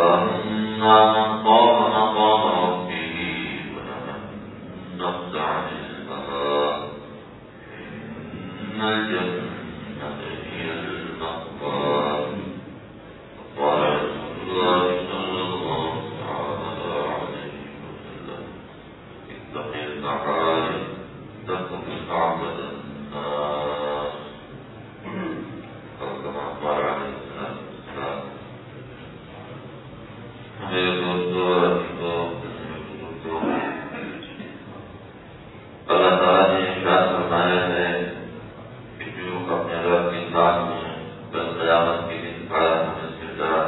فأما من خاف مقام ربه ونهى النفس عن الهوى إن الجنة هي المأوى. قال رسول الله صلى الله عليه وسلم اتق المحارم تكن أعبد الناس أو كما قال عليه الصلاة والسلام. میرے دوستوں اللہ تعالیٰ نے ارشاد فرمایا ہے کہ جو اپنے رب کی ذات میں کل قیامت کے دن کھڑا ہونے سے ڈرا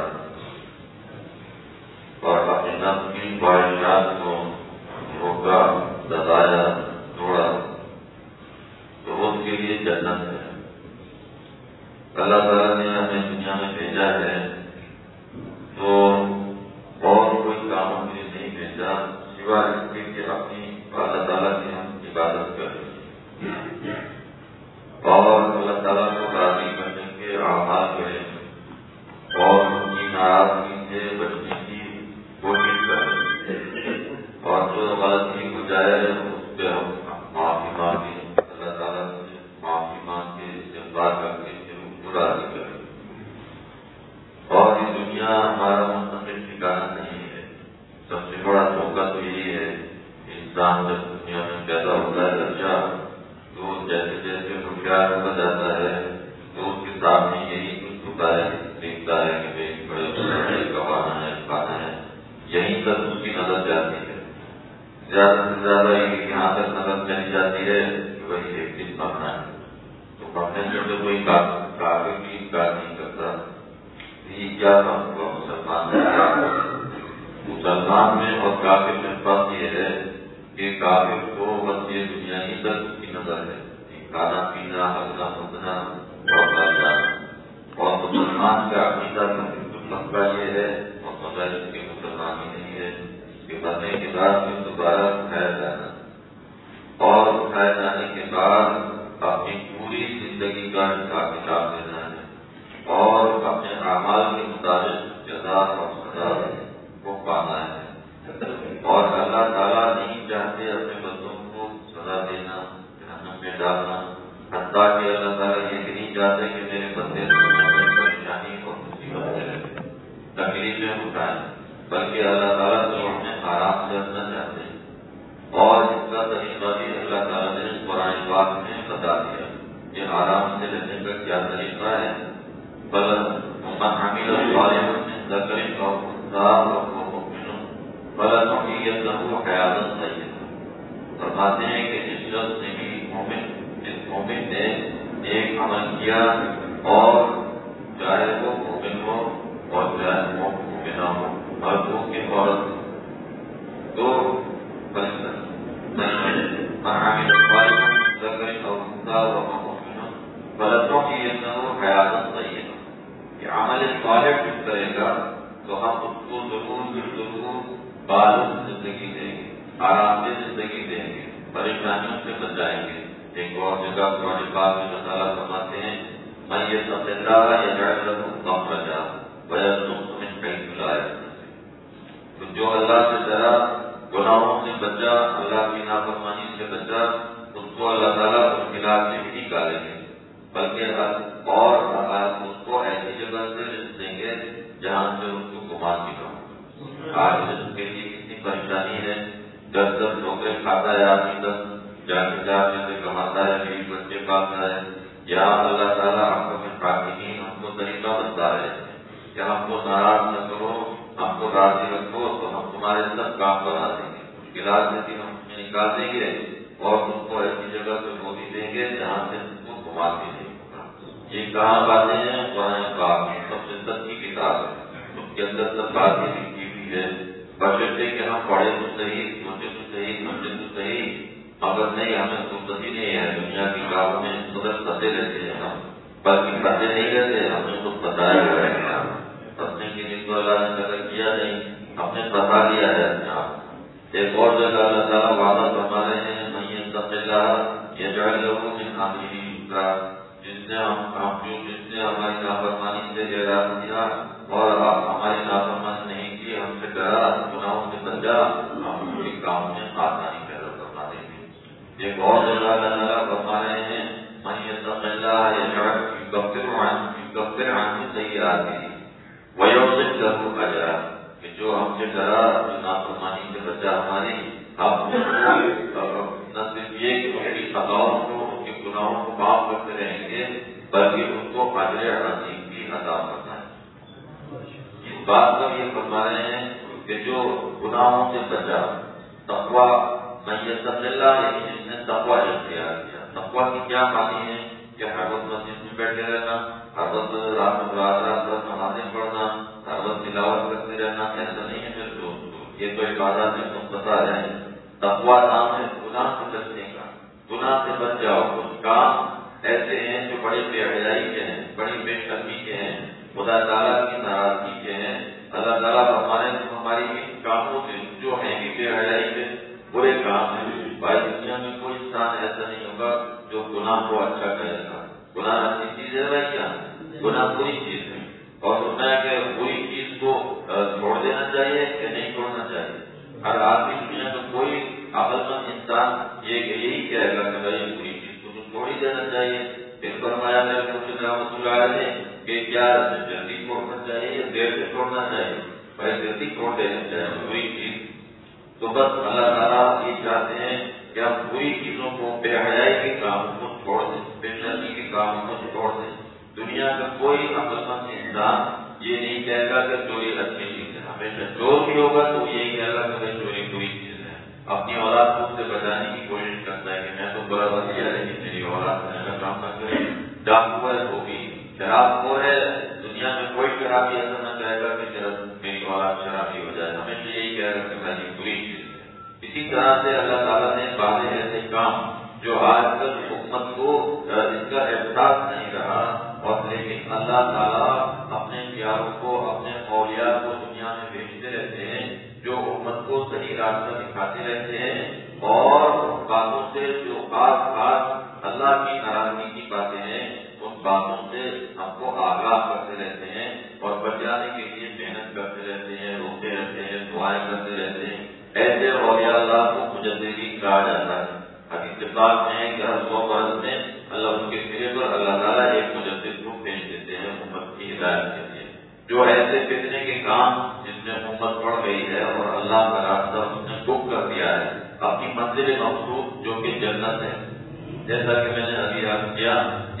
اور اپنے نفس کی خواہشات کو روکا، دبایا، توڑا تو اس کے لیے جنت ہے. اللہ تعالیٰ نے ہمیں دنیا میں بھیجا ہے تو اور کوئی کام کے لیے نہیں بھیجا سوائے اس کے کہ اپنی اللہ تعالیٰ کی ہم عبادت کریں اور اللہ تعالیٰ کو راضی کرنے کے اعمال کریں اور ان کی ناراضگی سے بچنے کی کوشش کریں اور جو غلطی ہو جائے اس پہ ہم معافی مانگیں، اللہ تعالیٰ سے معافی مانگ کے استغفار کر کے راضی کریں. اور یہ دنیا ہمارا مستقل ٹھکانا نہیں ہے. سب سے بڑا دھوکہ تو یہی ہے انسان جب دنیا میں پیدا ہوتا ہے بچہ تو جیسے جیسے ہوشیار ہوتا جاتا ہے تو اس کے سامنے یہی کچھ ہوتا ہے، دیکھتا ہے کہ بھائی بڑے بڑے کمانا ہے، کھانا ہے، یہیں تک اس کی نظر جاتی ہے. زیادہ سے زیادہ یہاں تک نظر چلی جاتی ہے کہ وہی ایک دن پڑھنا ہے. تو پڑھنے سے تو کوئی کافر بھی انکار نہیں کرتا. یہ کیا مسلمان میں اور کافر میں فرق یہ ہے کہ کافر کو بس یہ دنیا ہی تک اس کی نظر ہے، کھانا پینا، ہلنا پھرنا اور کرنا. اور مسلمان کا عقیدہ مسئلہ یہ ہے اور مگر اس کے مسلمان ہی نہیں ہے کہ مرنے کے بعد پھر دوبارہ اٹھایا جانا اور اٹھائے جانے کے بعد اپنی پوری زندگی کا حساب کتاب دینا ہے اور اپنے اعمال کے مطابق جزا اور سزا کو پانا ہے. اور اللہ تعالیٰ نہیں چاہتے اپنے بندوں کو سزا دینا، جہنم میں ڈالنا، حتیٰ کہ اللہ تعالیٰ یہ بھی نہیں چاہتے کہ میرے بندے پریشانی اور مصیبت تکلیفیں اٹھائیں، بلکہ اللہ تعالیٰ تو اپنے آرام سے رہنا چاہتے ہیں. اور اس کا طریقہ بھی اللہ تعالیٰ نے قرآن پاک میں بتا دیا کہ آرام سے رہنے کا کیا طریقہ ہے. فرماتے ہیں کہ جس شخص نے بھی مومن نے ایک عمل کیا اور چاہے وہ مومن ہو اور چاہے وہ مومنہ ہو اور اس کی عورت تو عمل صالح کرے گا تو ہم اس کو ضرور بالغ زندگی دیں گے، آرام دہ زندگی دیں گے، پریشانیوں سے بچائیں گے. ایک اور جگہ قرآن پاک میں اللہ تعالیٰ فرماتے ہیں میں یہ سب تو جو اللہ سے ڈرا، گناہوں سے بچا، اللہ کی نافرمانی سے بچا، اس کو اللہ تعالیٰ مشکلات سے بھی نکالیں گے، بلکہ اور اس کو ایسی جگہ سے رزق دیں گے جہاں سے اس کو گمان بھی نہ ہو. آج رزق کے لیے کتنی پریشانی ہے، 10 ٹھوکریں کھاتا ہے آدمی، 10 جانے سے کماتا ہے، 20 بچے پالتا ہے. یا اللہ تعالیٰ ہم کو خاتمین ہم کو طریقہ بتا رہے ہیں کہ ہم کو ناراض نہ کرو، ہم کو راضی رکھو تو ہم تمہارے سب کام بنا دیں گے، مشکلات سے بھی ہم نکال دیں گے اور تم کو ایسی جگہ پہ موڑی دیں گے جہاں سے تم کو گھما کے نہیں ہوگا. یہ کہاں باتیں ہیں؟ قرآن پاک سب سے سچی کتاب ہے، اس کے اندر سب باتیں لکھی ہوئی ہے. بشرطے کہ ہم پڑھے تو صحیح، سوچے تو صحیح، سمجھے تو صحیح، مگر نہیں ہمیں فرصت ہی نہیں ہے. دنیا کی کاموں میں مدد پھنسے رہتے ہیں ہم، بلکہ پھنسے نہیں رہتے، ہم نے خود بتایا ہوا ہے. پھنسنے کے لیے تو اللہ نے قدر کیا نہیں، ہم نے بتا دیا ہے اپنے آپ. ایک اور جگہ اللہ تعالیٰ وعدہ فرما رہے ہیں میں یہ سب اللہ یہ جائے لوگوں میں حاضری کا، جس جس نے ہماری نافرمانی سے اعراض کیا اور ہماری نافرمانی نہیں کی، ہم سے ڈرا، گناہوں سے بچا، ہم ان کے کام میں آسانی پیدا فرما دیں گے۔ ایک اور جگہ اللہ تعالیٰ فرما رہے ہیں من یتق اللہ یکفر عنہ سیئاتہ ویعظم لہ اجرا، کہ جو ہم سے ڈرا، جو نافرمانی سے بچا ہماری، ہم نہ صرف یہ کہ ان کی خطاؤں کو، ان کے گناہوں کو معاف کرتے رہیں گے، بلکہ ان کو اجر عظیم بھی عطا کرنا ہے۔ اس بات پر یہ فرما رہے ہیں کہ جو گناہوں سے بچا، تقویٰ من یتق اللہ، یعنی جس نے تقویٰ اختیار کیا۔ تقویٰ کی کیا معنی ہے کہ ہر وقت مسجد میں بیٹھے رہنا، ہر وقت رات نمازیں پڑھنا، ہر وقت تلاوت کرتے رہنا، ایسا نہیں ہے میرے دوست، یہ تو عبادت ہے، تم بتا رہے ہیں۔ تقویٰ نام ہے گناہ سے بچنے کا، گناہ سے بچ جاؤ۔ کچھ کام ایسے ہیں جو بڑے بے حیائی کے ہیں، بڑی بے شرمی کے ہیں، خدا تعالیٰ کی ناراضگی کے ہیں۔ اللہ تعالیٰ ہمارے ہماری ان کاموں سے جو ہیں بھی بے حیائی کے برے کام ہیں۔ بھائی دنیا میں کوئی انسان ایسا نہیں ہوگا جو گناہ کو اچھا کرے گا۔ گناہ اچھی چیز ہے بھائی، کیا گناہ بری چیز ہے، اور سننا ہے کہ بری چیز کو چھوڑ دینا چاہیے کہ نہیں چھوڑنا چاہیے۔ ہر آدمی دنیا میں کوئی عقل مند انسان یہی کہے گا کہ بھائی بری چیز کو تو چھوڑ ہی دینا چاہیے۔ پھر فرمایا میرے مرشد رحمۃ اللہ علیہ نے کہ کیا جلدی چھوڑنا چاہیے یا دیر سے چھوڑنا چاہیے؟ بھائی جلدی چھوڑ دینا چاہیے بری چیز۔ تو بس اللہ تعالیٰ یہ چاہتے ہیں کہ ہم بری چیزوں کو، بے حیائی کے کاموں کو چھوڑ دیں، بے شرمی کے کاموں کو چھوڑ دیں۔ دنیا کا کوئی عقل مند انسان یہ نہیں کہے گا کہ چوری اچھی چیز ہے، ہمیشہ چور بھی ہوگا تو یہی کہے گا کہ چوری بری چیز ہے۔ اپنی اولاد کو اس سے بچانے کی کوشش کرتا ہے کہ میں تو برا بچیا، لیکن میری اولاد ایسا کام نہ کرے۔ ڈاکو ہے وہ بھی، شراب خور ہے، دنیا میں کوئی شرابی ایسا نہ کہے گا کہ میری اولاد شرابی ہو جائے، ہمیشہ یہی کہے گا کہ میری بری چیز ہے۔ اسی طرح سے اللہ تعالیٰ نے بعض ایسے کام جو آج کل حکومت کو اس کا احساس نہیں رہا، اور لیکن اللہ تعالیٰ اپنے پیاروں کو، اپنے اولیاء کو دنیا میں بھیجتے رہتے ہیں جو امت کو صحیح راستہ دکھاتے رہتے ہیں، اور ان باتوں سے جو خاص اللہ کی ناراضگی کی باتیں ہیں ان باتوں سے ہم کو آگاہ کرتے رہتے ہیں، اور بچانے کے لیے محنت کرتے رہتے ہیں، روکتے رہتے ہیں، دعائیں کرتے رہتے ہیں۔ ایسے اولیاء اللہ کو مجددین کہا جاتا ہے۔ حدیث پاک میں ہے کہ ہر 100 برس میں اللہ ان کے سرے پر اللہ تعالیٰ ایک مجدد کو بھیج دیتے ہیں امت کی ہدایت کے لیے، جو ایسے فتنے کے کام جس میں امت پڑ گئی ہے اور اللہ کا راستہ اس نے بک کر دیا ہے اپنی منزل مقصود جو کہ جنت ہے۔ جیسا کہ میں نے ابھی عرض کیا،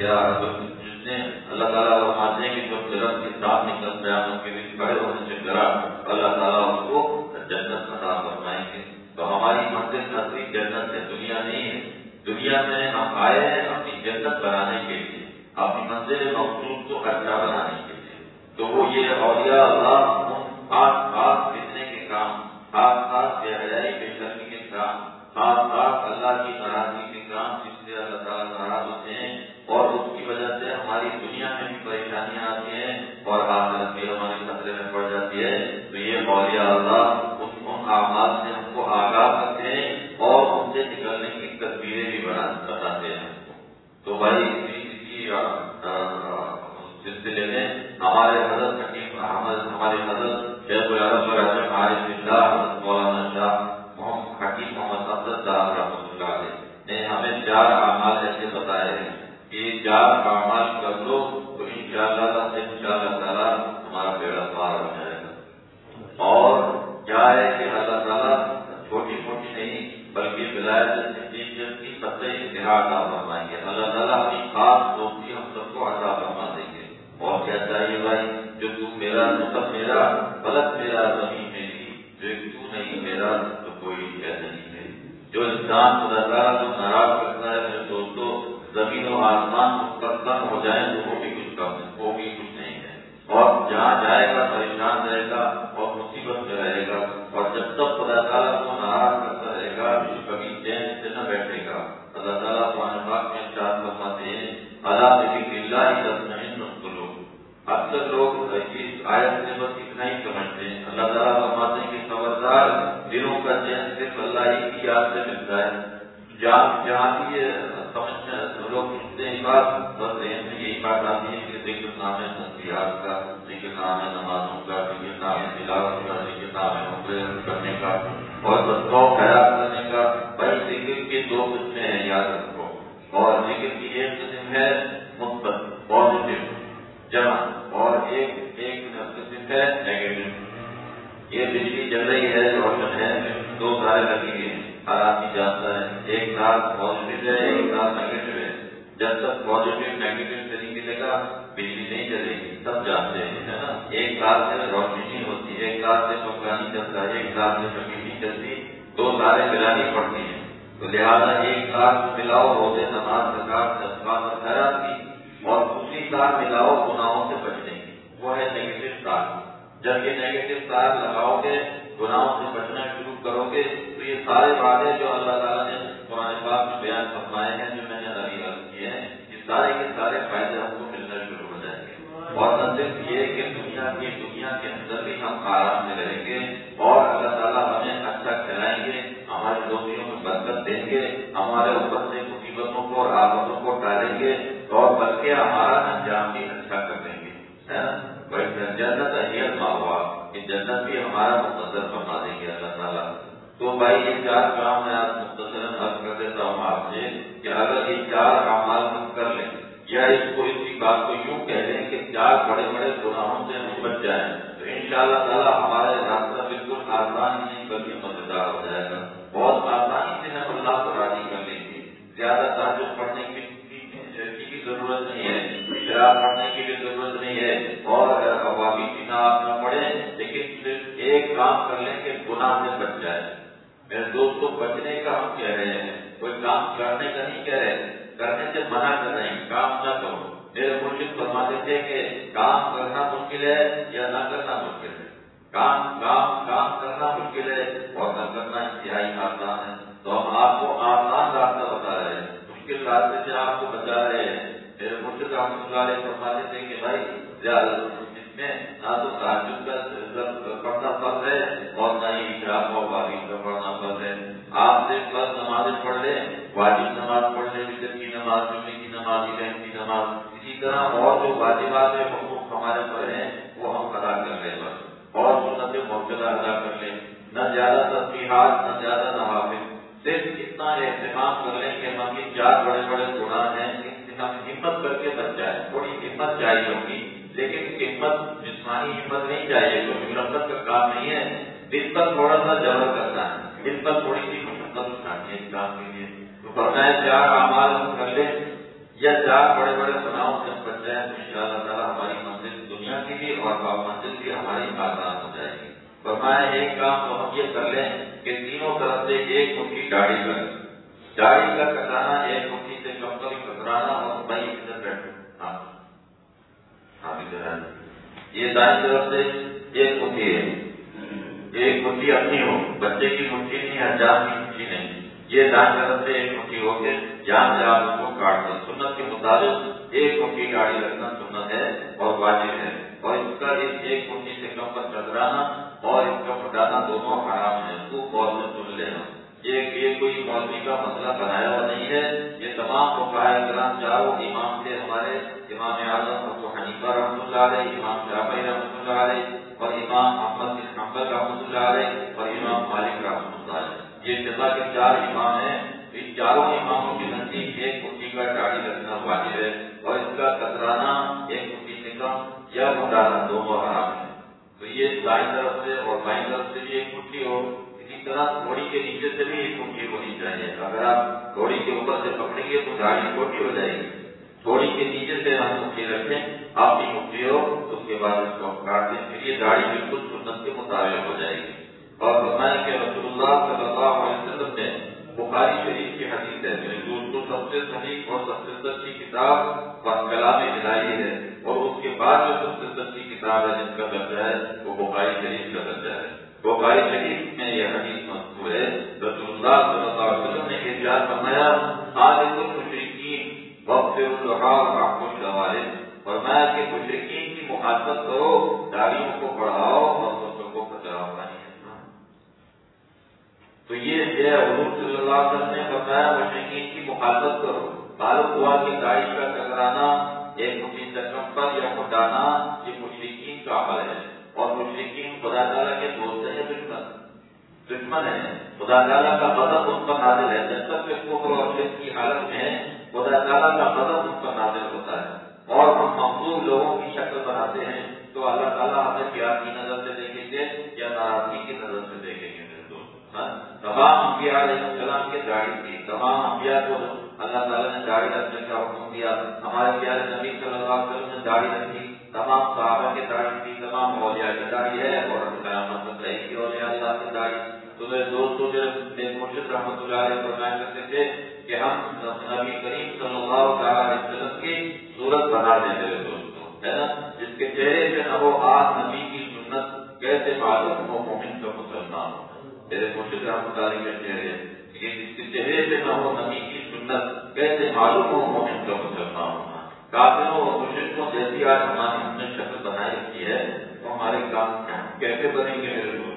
جس نے اللہ تعالیٰ فرماتے ہیں کہ جو درخت کے ساتھ نکل قیامت کے دن کھڑے ہونے سے ڈرا، اللہ تعالیٰ اس کو جنت عطا فرمائیں گے۔ تو ہماری منزل اصلی جنت ہے، دنیا نہیں ہے۔ دنیا میں ہم آئے ہیں اپنی جنت بنانے کے لیے، اپنی منزل مقصود کو اچھا بنانے کے لیے۔ تو وہ یہ اولیاء اللہ ان خاص فتنے کے کام، خاص بے حیائی بے شرمی کے کام، خاص اللہ کی ناراضگی کے کام جس سے اللہ تعالیٰ ناراض ہوتے ہیں، اور اس کی وجہ سے ہماری دنیا میں بھی پریشانیاں آتی ہیں اور آخرت بھی ہماری خطرے میں پڑ جاتی ہے۔ تو یہ اولیاء اللہ ان اعمال سے ہم کو آگاہ کرتے ہیں اور ان سے نکلنے کی تدبیریں بھی بتاتے ہیں۔ تو بھائی اسی سلسلے میں ہمارے حضرت حکیم ہمارے حضرت شیخ العرب عارف اللہ حضرت مولانا شاہ حکیم محمد افضل صاحب رحمۃ اللہ علیہ نے ہمیں 4 اعمال ایسے بتائے ہیں کہ یہ 4 اعمال کر لو تو انشاءاللہ تعالیٰ ہمارا بیڑا پار ہو جائے گا۔ اور کیا ہے کہ اللہ تعالیٰ چھوٹی موٹی نہیں بلکہ ولایت صدیقیت کی سطح انتہا عطا فرمائیں گے۔ اللہ تعالیٰ اپنی خاص دوستی ہم سب کو عطا فرما دیں گے۔ اور کیا چاہیے بھائی، جو تو میرا تو سب میرا، فلک میرا زمین میری، جو تو نہیں میرا تو کوئی ایسا نہیں ہے۔ جو انسان خدا تعالیٰ کو ناراض کرتا ہے میرے دوستوں، زمین و آسمان مستقم ہو جائیں تو وہ بھی کچھ کم ہے، وہ بھی کچھ نہیں ہے۔ اور جہاں جائے گا پریشان رہے گا اور مصیبت میں رہے گا، اور جب تک خدا تعالیٰ کو ناراض کرتا رہے گا کبھی چین سے نہ بیٹھے گا۔ اللہ تعالیٰ قرآن پاک میں ارشاد فرماتے ہیں الا بذکر اللہ تطمئن القلوب۔ اکثر لوگ اس آیت سے بس اتنا ہی سمجھتے ہیں۔ اللہ تعالیٰ فرماتے ہیں کہ خبردار، دلوں کا چین صرف اللہ ہی کی یاد سے ملتا ہے۔ جہاں بھی یہ سمجھتے لوگ سنتے ہیں بات، بس ذہن میں بات آتی ہے کہ ذکر نام ہے تسبیحات کا، ذکر نام ہے نمازوں کا، ذکر نام ہے تلاوت کا، ذکر نام ہے عمرے کرنے کا اور بدعا خیرات کرنے کا۔ بھائی ذکر کی دو قسمیں ہیں، یاد رکھو، اور ذکر کی ایک قسم ہے مثبت پازیٹو جمع، اور ایک قسم ہے نیگیٹو۔ یہ بجلی جل رہی ہے، روشن ہے، دو تارے لگی ہوئی ہیں، ہر آدمی جانتا ہے ایک تار پازیٹو ہے، ایک تار نیگیٹو ہے۔ جب تک پازیٹو نیگیٹو سے نہیں ملے گا بجلی نہیں چلے گی، سب جانتے ہیں، ہے نا۔ ایک تار سے روشنی نہیں ہوتی، ایک تار سے پنکھا نہیں چلتا، ایک تار سے پنکھی نہیں چلتی، دو تاریں ملانی پڑتی ہیں۔ تو لہٰذا ایک تار ملاؤ روزے نماز زکات صدقات اور خیرات کی، اور دوسری تار ملاؤ گناہوں سے بچنے کی، وہ ہے نیگیٹو تار۔ جب یہ نیگیٹو تار لگاؤ گے، گناہوں سے بچنا شروع کرو گے، تو یہ سارے وعدے جو اللہ تعالیٰ نے قرآن پاک میں بیان فرمائے ہیں، جو میں نے ابھی عرض کیے ہیں، یہ سارے کے سارے فائدے ہم کو ملنا شروع ہو جائیں گے۔ اور نہ صرف یہ کہ دنیا کے اندر بھی ہم آرام سے رہیں گے، اور اللہ تعالیٰ ہمیں اچھا کھلائیں گے، ہماری روزیوں میں برکت دیں گے، ہمارے اوپر سے مصیبتوں کو اور آفتوں کو ٹالیں گے، اور بلکہ ہمارا انجام بھی اچھا کر دیں گے، ہے نا۔ جنت اہلیت ماوا، کہ جنت بھی ہمارا مقدر بنا دیں گے اللہ تعالیٰ۔ تو بھائی یہ چار کام میں آج مختصراً عرض کر دیتا ہوں آپ سے کہ اگر یہ چار اعمال ہم کر لیں، یا اسی بات کو یوں کہہ لیں کہ چار بڑے بڑے گناہوں سے ہم بچ جائیں، تو انشاءاللہ تعالیٰ ہمارے راستہ بالکل آسان ہی نہیں بلکہ مزیدار ہو جائے گا۔ بہت آسانی سے ہم اللہ کو راضی کر لیں گے۔ زیادہ تہجد پڑھنے کی بھی ضرورت نہیں ہے، شراب پڑھنے کی بھی ضرورت نہیں ہے، اور عوامی پینا آپ نہ پڑھیں، لیکن صرف ایک کام کر لیں کہ گناہ سے بچ جائے۔ میرے دوستوں، بچنے کا ہم کہہ رہے ہیں، کوئی کام کرنے کا نہیں کہہ رہے، کرنے سے منع کر رہے ہیں، کام نہ کرو۔ میرے مرشد فرماتے تھے کہ کام کرنا مشکل ہے یا نہ کرنا مشکل ہے، کام کرنا مشکل ہے اور نہ کرنا انتہائی آسان ہے۔ تو ہم آپ کو آسان راستہ بتا رہے ہیں، مشکل راستے سے آپ کو بچا رہے ہیں۔ میرے مرشد رحمۃ اللہ علیہ فرماتے تھے کہ بھائی اس میں نہ تو تہجد کا پڑھنا فرض ہے اور نہ ہی اشراق اور باقی کا پڑھنا فرض ہے۔ آپ سے فرض نمازیں پڑھ لیں، واجب نماز پڑھ لیں، وتر کی نماز، جمعے کی نماز، عید کی نماز، اسی طرح اور جو واجبات حقوق ہمارے پر ہیں وہ ہم ادا کر لیں بس، اور سنت موقع ادا کر لیں، نہ زیادہ تسبیحات نہ زیادہ نوافل، صرف اتنا اہتمام کر لیں کہ ہم یہ چار بڑے بڑے گناہ ہیں ان سے ہم ہمت کر کے بچ جائیں۔ تھوڑی ہمت چاہیے ہوگی، لیکن ہمت جسمانی ہمت نہیں چاہیے، جو ہمت کا کام نہیں ہے، دل پر تھوڑا سا جبر کرنا ہے، دل پر تھوڑی سی مشقت اٹھانی ہے اس کام کے لیے۔ تو فرمایا چار اعمال ہم کر لیں یا چار بڑے بڑے گناہوں سے ہم بچ جائیں، تو انشاءاللہ تعالیٰ ہماری منزل دنیا کی بھی اور منزل بھی ہماری آسان ہو جائے گی۔ فرمایا ایک کام تو ہم یہ کر لیں کہ تینوں طرف سے ایک مٹھی داڑھی کریں، داڑھی کا کٹانا ایک مٹھی سے کم کبھی کترانا، اور بھائی ادھر بیٹھو، یہ دائیں طرف سے ایک مٹھی ہے، ایک مٹھی اپنی ہو، بچے کی مٹھی نہیں، حجام کی مٹھی نہیں، یہ دائیں طرف سے ایک مٹھی ہو کے جہاں سے آپ اس کو کاٹ دیں۔ سنت کے مطابق ایک مٹھی داڑھی رکھنا سنت ہے اور واجب ہے، اور اس کا ایک مٹھی سے کم پر کترانا اور اس کا پھٹانا دونوں حرام ہے، خوب غور سے سن لینا۔ یہ کوئی مولوی کا مسئلہ بنایا ہوا نہیں ہے، یہ تمام فقہائے کرام چاروں امام تھے ہمارے، امام اعظم ابو حنیفہ رحمۃ اللہ علیہ، امام شافعی رحمۃ اللہ علیہ، اور امام احمد بن حنبل رحمۃ اللہ علیہ، اور امام مالک رحمۃ اللہ علیہ، یہ فقہ کے چار امام ہیں۔ ان چاروں اماموں کے نزدیک ایک مٹھی کا داڑھی رکھنا واجب ہے، اور اس کا کترانا ایک مٹھی سے کم یا مٹانا دونوں حرام ہے۔ تو یہ دائیں طرف سے اور بائیں طرف سے بھی ایک مٹھی ہو، اسی طرح تھوڑی کے نیچے سے بھی ایک مٹھی ہونی چاہیے۔ اگر آپ تھوڑی کے اوپر سے پکڑیں گے تو داڑھی چھوٹی ہو جائے گی، تھوڑی کے نیچے سے ہم مٹھی رکھیں، آپ کی مٹھی ہو اس کے بعد اس کو کاٹ دیں، پھر یہ داڑھی بالکل سنت کے مطابق ہو جائے گی۔ اور فرمایا کہ رسول اللہ صلی اللہ علیہ وسلم نے بخاری شریف کی حدیث ہے، میرے دوستوں سب سے صحیح اور سب سے سچی کتاب کلام الہی ہے، اور اس کے بعد جو سب سے سچی کتاب ہے جس کا درجہ ہے وہ بخاری شریف کا درجہ ہے۔ بخاری شریف میں یہ حدیث مذکور ہے، رسول اللہ صلی اللہ علیہ وسلم نے ارشاد فرمایا خالق المشرکین واغفر لهم واعفو عنهم، فرمایا کہ مشرکین کی مخالفت کرو، داڑھیوں کو بڑھاؤ اور بچوں کو کتراؤ۔ تو یہ حضور صلی اللہ علیہ وسلم نے فرمایا مشرکین کی مخالفت کرو، تعلق ہوا کہ داڑھی کا کترانا ایک مٹھی شکم پر یا مٹانا یہ مشرکین کا عمل ہے، اور مشرکین خدا تعالیٰ کے دوست ہیں یا دشمن ہے؟ خدا تعالیٰ کا غضب ان پر نازل ہے، جب تک کہ کفر اور شرک کی حالت میں ہے خدا تعالیٰ کا غضب ان پر نازل ہوتا ہے، اور ہم مخلوق لوگوں کی شکل بناتے ہیں تو اللہ تعالیٰ ہمیں پیار کی نظر سے دیکھیں گے یا ناراضگی کی نظر سے دیکھیں گے؟ میرے دوست، تمام انبیاء علیہ السلام کی داڑھی تھی، تمام انبیاء کو اللہ تعالیٰ نے داڑھی رکھنے کا حکم دیا، ہمارے پیارے نبی صلی اللہ علیہ وسلم نے داڑھی رکھی، تمام صحابہ کی داڑھی تھی، تمام اولیاء کی داڑھی ہے، اور قیامت تک رہے گی اولیاء اللہ کی داڑھی۔ تو میرے دوستوں میرے مرشد رحمۃ اللہ علیہ فرمایا کرتے تھے کہ ہم نبی کریم صلی اللہ علیہ وسلم کی صورت بنا دیں میرے دوستوں، ہے نا، جس کے چہرے سے نہ وہ آج نبی کی سنت کیسے معلوم ہو مومن کا مسلمان ہو، میرے مرشد رحمۃ اللہ علیہ کے چہرے، جس کے چہرے سے نہ وہ نبی کی سنت کیسے معلوم ہو مومن کا مسلمان ہونا۔ کافروں اور مشرکوں جیسی آج ہم نے شکل بنائی رکھی ہے تو ہمارے کام کیسے بنیں گے میرے دوستوں؟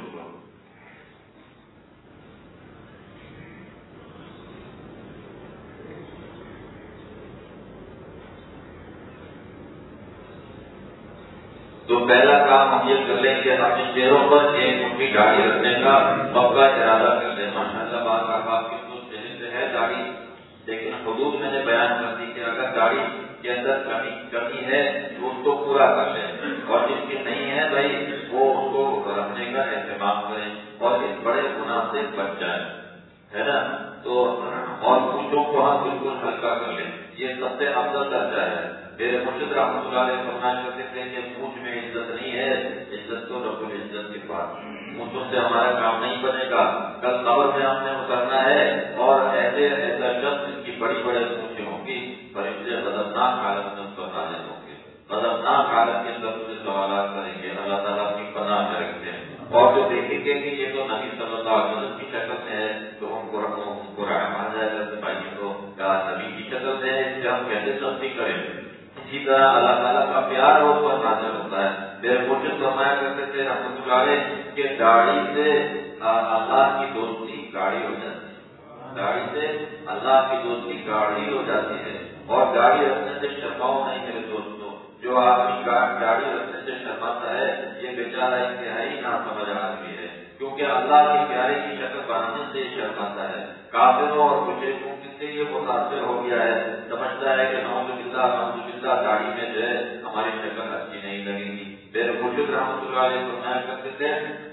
تو پہلا کام ہم یہ کر لیں کہ اپنے چہروں پر ایک مٹھی داڑھی رکھنے کا پکا ارادہ کر لیں۔ ماشاء اللہ بات آپ کی تو چہرے سے ہے داڑھی، لیکن حدود میں نے بیان کر دی کہ اگر داڑھی کے اندر کمی ہے تو اس کو پورا کر لیں، اور جس کی نہیں ہے بھائی وہ اس کو رکھنے کا اہتمام کریں اور اس بڑے گناہ سے بچ جائیں، ہے نا۔ تو اور پوچھوں کو ہم بالکل ہلکا کر لیں، یہ سب سے افضل درجہ ہے۔ میرے مرشد رحمۃ اللہ علیہ فرمایا کرتے تھے کہ مونچھ میں عزت نہیں ہے، عزت تو رب العزت کے پاس، مونچھوں سے ہمارا کام نہیں بنے گا۔ کل قبر میں ہم نے اترنا ہے اور ایسا شخص جس کی بڑی بڑی مونچھیں ہوں گی فرشتے خطرناک حالت میں اس پر نازل ہوں گے، خطرناک حالت کے اندر مجھے سوالات کریں گے، اللہ تعالیٰ کی پناہ میں رکھتے ہیں، اور جو دیکھیں گے کہ یہ تو نبی صلی اللہ علیہ وسلم کی شکل میں ہے تو ان کو رحم آ جائے گا کہ بھائی تو نبی کی شکل میں ہے، اس سے ہم کیسے سختی کریں؟ اسی طرح اللہ تعالیٰ کا پیار ہو تو نازل ہوتا ہے۔ میرے مرشد فرمایا کرتے تھے رحمۃ اللہ علیہ کہ داڑھی سے اللہ کی دوستی گاڑی ہو جاتی ہے، داڑھی سے اللہ کی دوستی گاڑی ہو جاتی ہے، اور داڑھی رکھنے سے شرماؤ نہیں میرے دوستوں، جو آدمی داڑھی رکھنے سے شرماتا ہے یہ بیچارہ انتہائی ناسمجھ آدمی ہے، کیونکہ اللہ کے پیارے کی شکل بنانے سے شرماتا ہے۔ کافروں اور مشرکوں سے یہ متاثر ہو گیا ہے، سمجھتا ہے کہ نعوذ باللہ داڑھی میں جو ہے ہماری شکل اچھی نہیں لگے گی۔ میرے مرشد رحمۃ اللہ علیہ فرمایا کرتے تھے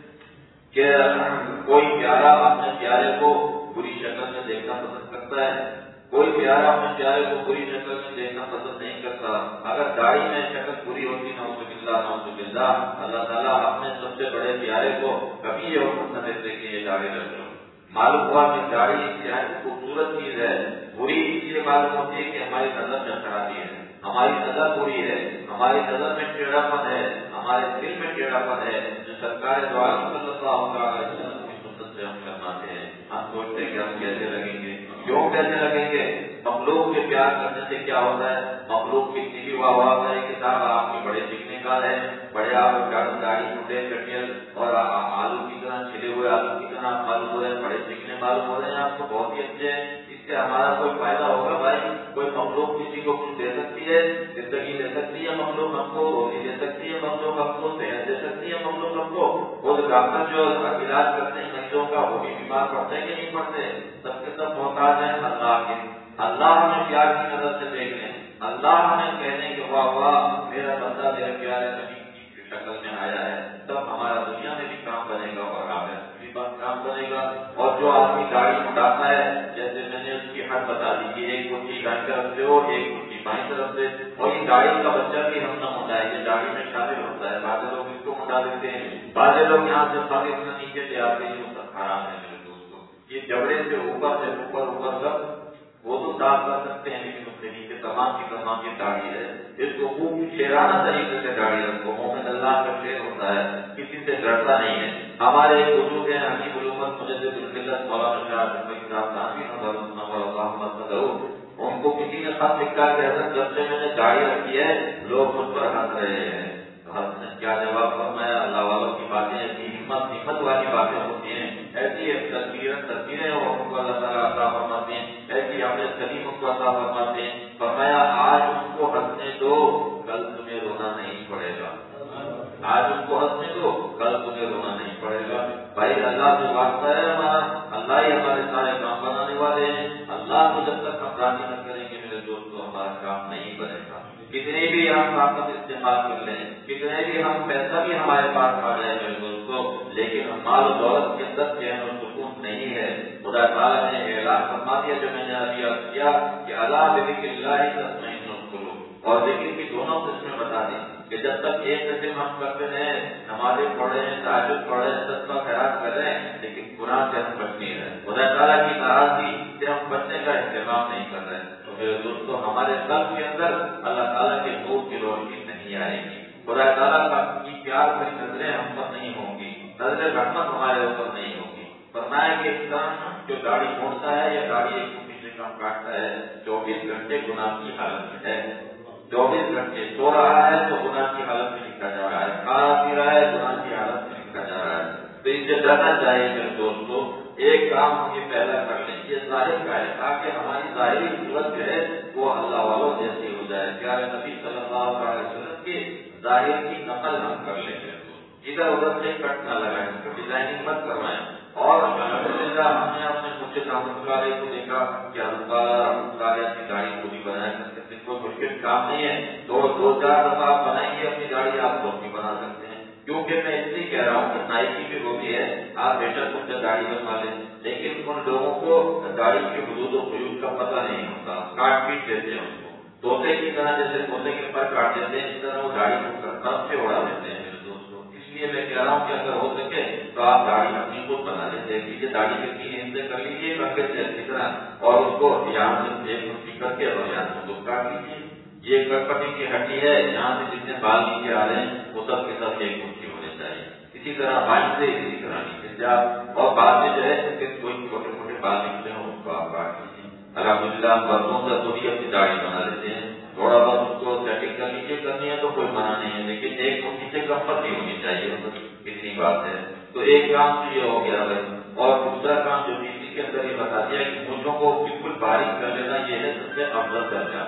کہ کوئی پیارا اپنے پیارے کو بری شکل میں دیکھنا پسند کرتا ہے، کوئی پیارا اپنے پیارے کو بری شکل میں دیکھنا پسند نہیں کرتا۔ اگر داڑھی میں شکل بری ہوتی نعوذ باللہ اللہ تعالیٰ اپنے سب سے بڑے پیارے کو کبھی یہ حکم نہ دیتے کہ یہ داڑھی رکھ لو۔ معلوم ہوا کہ داڑھی انتہائی خوبصورت چیز ہے، بری اس لیے معلوم ہوتی ہے کہ ہماری نظر میں خرابی ہے، ہماری نظر بری ہے، ہماری نظر میں ٹیڑھا پن ہے، ہمارے دل میں ٹیڑھا پن ہے، جو سرکار دو عالم صلی اللہ علیہ وسلم کی سنت سے ہم شرماتے ہیں۔ ہم سوچتے ہیں کہ ہم کیسے لگیں گے، کیوں کیسے لگیں گے؟ مخلوق کے پیار کرنے سے کیا ہوتا ہے؟ مخلوق کتنی بھی واہ واہ کرے کہ صاحب آپ کے بڑے دکھنے کا ہے، بڑے آپ داڑھی موٹے کٹیل اور آلو کی طرح چھلے ہوئے آلو کی طرح معلوم ہو رہے ہیں، بڑے دکھنے معلوم ہو رہے ہیں، آپ کو بہت ہی اچھے ہیں، اس سے ہمارا کوئی فائدہ ہوگا بھائی؟ کوئی مخلوق کسی کو کچھ دے سکتی ہے، زندگی دے سکتی ہے مخلوق ہم کو، روزی دے سکتی ہے مخلوق ہم کو، صحت دے سکتی ہے مخلوق ہم کو؟ وہ ڈاکٹر جو علاج کرتے ہیں مریضوں کا وہ بھی بیمار پڑتے ہیں کہ نہیں پڑتے؟ سب کے سب محتاج ہیں اللہ کے۔ اللہ ہمیں پیار کی نظر سے دیکھ لیں، اللہ ہمیں کہنے کہ واہ واہ میرا بندہ میرے پیارے نبی کی شکل میں آیا ہے، تب ہمارا دنیا میں بھی کام بنے گا اور آخرت میں بھی کام بنے گا۔ اور جو آدمی داڑھی مٹاتا ہے، جیسے میں نے اس کی حد بتا دی کہ ایک مٹھی دائیں طرف سے ہو ایک مٹھی بائیں طرف سے، اور یہ داڑھی کا بچہ بھی ہم نہ ہوتا ہے، یہ داڑھی میں شامل ہوتا ہے، بعض لوگ اس کو مٹا دیتے ہیں، بعض لوگ یہاں سے خالی اپنا نیچے لے آتے ہیں، وہ سب حرام ہے میرے دوستوں۔ یہ جبڑے سے اوپر سب وہ تو صاف کر سکتے ہیں، لیکن اس کے نیچے تمام کی داڑھی ہے، اس کو خوب شیرانہ طریقے سے داڑھی رکھو، مومن اللہ کا شیر ہوتا ہے، کسی سے ڈرتا نہیں ہے۔ ہمارے ایک بزرگ ہیں حکیم علومت مجدد الملت مولانا شاہ رحمۃ اللہ، ان کو کسی نے خط لکھا کہ حضرت جب سے میں نے داڑھی رکھی ہے لوگ مجھ پر ہنس رہے ہیں، کیا جواب فرمایا؟ اللہ والوں کی باتیں ایسی ہمت والی باتیں ہوتی ہیں، ایسی تدبیریں ان کو اللہ تعالیٰ عطا فرماتے ہیں، ایسی عمل سلیم ان کو عطا فرماتے ہیں۔ فرمایا آج ان کو ہنسنے دو، کل تمہیں رونا نہیں پڑے گا، آج ان کو ہنسنے دو، کل تمہیں رونا نہیں پڑے گا۔ بھائی اللہ سے واسطہ ہے ہمارا، اللہ ہی ہمارے سارے کام بنانے والے ہیں، اللہ کو جب تک ہم راضی نہ کریں گے میرے دوستوں ہمارا کام نہیں بنے گا۔ کتنے بھی ہم طاقت استعمال کر لیں، کتنے بھی ہم پیسہ بھی ہمارے پاس آ جائے میرے دوستوں، لیکن مال و دولت کے اندر چین و سکون نہیں ہے۔ خدا تعالیٰ نے اعلان فرما دیا جو میں نے ابھی عرض کیا کہ الا بذکر اللہ تطمئن القلوب، اور ذکر کی دونوں قسمیں بتا دی کہ جب تک ایک قسم ہم کرتے ہیں، نمازیں پڑھ رہے ہیں، تہجد پڑھ رہے ہیں، صدقہ خیرات کر رہے ہیں، لیکن قرآن سے ہم بچ نہیں رہے، خدا تعالیٰ کی ناراضگی سے ہم بچنے کا اہتمام نہیں کر رہے، تو میرے دوستوں ہمارے قلب کے اندر اللہ تعالیٰ کے نور کی روشنی نہیں آئے گی، خدا تعالیٰ کی پیار بھری نظریں ہم پر نہیں ہوں گی، نظر رحمت ہمارے اوپر نہیں ہوگی۔ فرمایا کہ انسان جو گاڑی موڑتا ہے یا گاڑی ایک دوسرے سے کم کاٹتا ہے 24 گھنٹے گناہ کی حالت میں ہے، 24 گھنٹے سو رہا ہے تو گناہ کی حالت میں لکھا جا رہا ہے، کھا پی رہا ہے گناہ کی حالت میں لکھا جا رہا ہے۔ تو اس سے ڈرنا چاہیے میرے دوستوں، ایک کام ہم یہ پہلا کر لیں، یہ ظاہر کا ہے تاکہ ہماری ظاہری صورت جو ہے وہ اللہ والوں جیسی ہو جائے، پیارے نبی صلی اللہ علیہ وسلم کی ظاہر کی نقل ہم کر لیں، ادھر ادھر سے کٹ نہ لگائیں، ڈیزائننگ مت کروائیں۔ اور الحمدللہ ہم نے اپنے مجھے رحمۃ اللہ کو دیکھا کہ اللہ اپنی گاڑی پوری بنایا کرتے تھے، کوئی مشکل کام نہیں ہے، دو چار دفعہ آپ بنائیں گے اپنی گاڑی آپ خود بھی بنا سکتے ہیں، کیونکہ میں اس لیے کہہ رہا ہوں کہ نائکی بھی ہوتی ہے، آپ بیشک ان سے گاڑی بنوا لیں، لیکن ان لوگوں کو گاڑی کے حدود و قیود کا پتہ نہیں ہوتا، کاٹ پیٹ دیتے ہیں ان کو، طوطے کی طرح جیسے طوطے کے پر کاٹ دیتے ہیں، اس طرح وہ گاڑی کو کب سے اڑا دیتے ہیں میرے دوستوں۔ اس لیے میں کہہ رہا ہوں کہ اگر ہو سکے تو آپ گاڑی اپنی خود بنا لیں، دیکھ لیجیے داڑھی کے 3 حصے کر لیجیے بکے سے اچھی طرح، اور اس کو یہاں سے ایک مٹھی کر کے اور یہاں سے دو کاٹ لیجیے، یہ کٹپٹی کی ہڈی ہے، یہاں سے جتنے بال نیچے آ رہے ہیں وہ سب کے سب ایک مٹھی ہونے چاہیے، اسی طرح بائیں سے اسی طرح نیچے سے آپ، اور بعد میں جو ہے کوئی چھوٹے چھوٹے بال نکلے ہوں اس کو آپ کاٹ لیجیے۔ الحمدللہ ہم برسوں سے تو بھی اپنی داڑھی بنا لیتے ہیں، تھوڑا بہت اس کو سیٹنگ کر لیجیے، کرنی ہے تو کوئی منع نہیں ہے، لیکن ایک مٹھی سے کم پر نہیں ہونی چاہیے، اتنی بات ہے۔ تو ایک کام تو یہ ہو گیا بھائی، اور دوسرا کام جو اسی کے اندر یہ بتا دیا کہ مونچھوں کو بالکل باریک کر لینا یہ ہے سب سے افضل درجہ،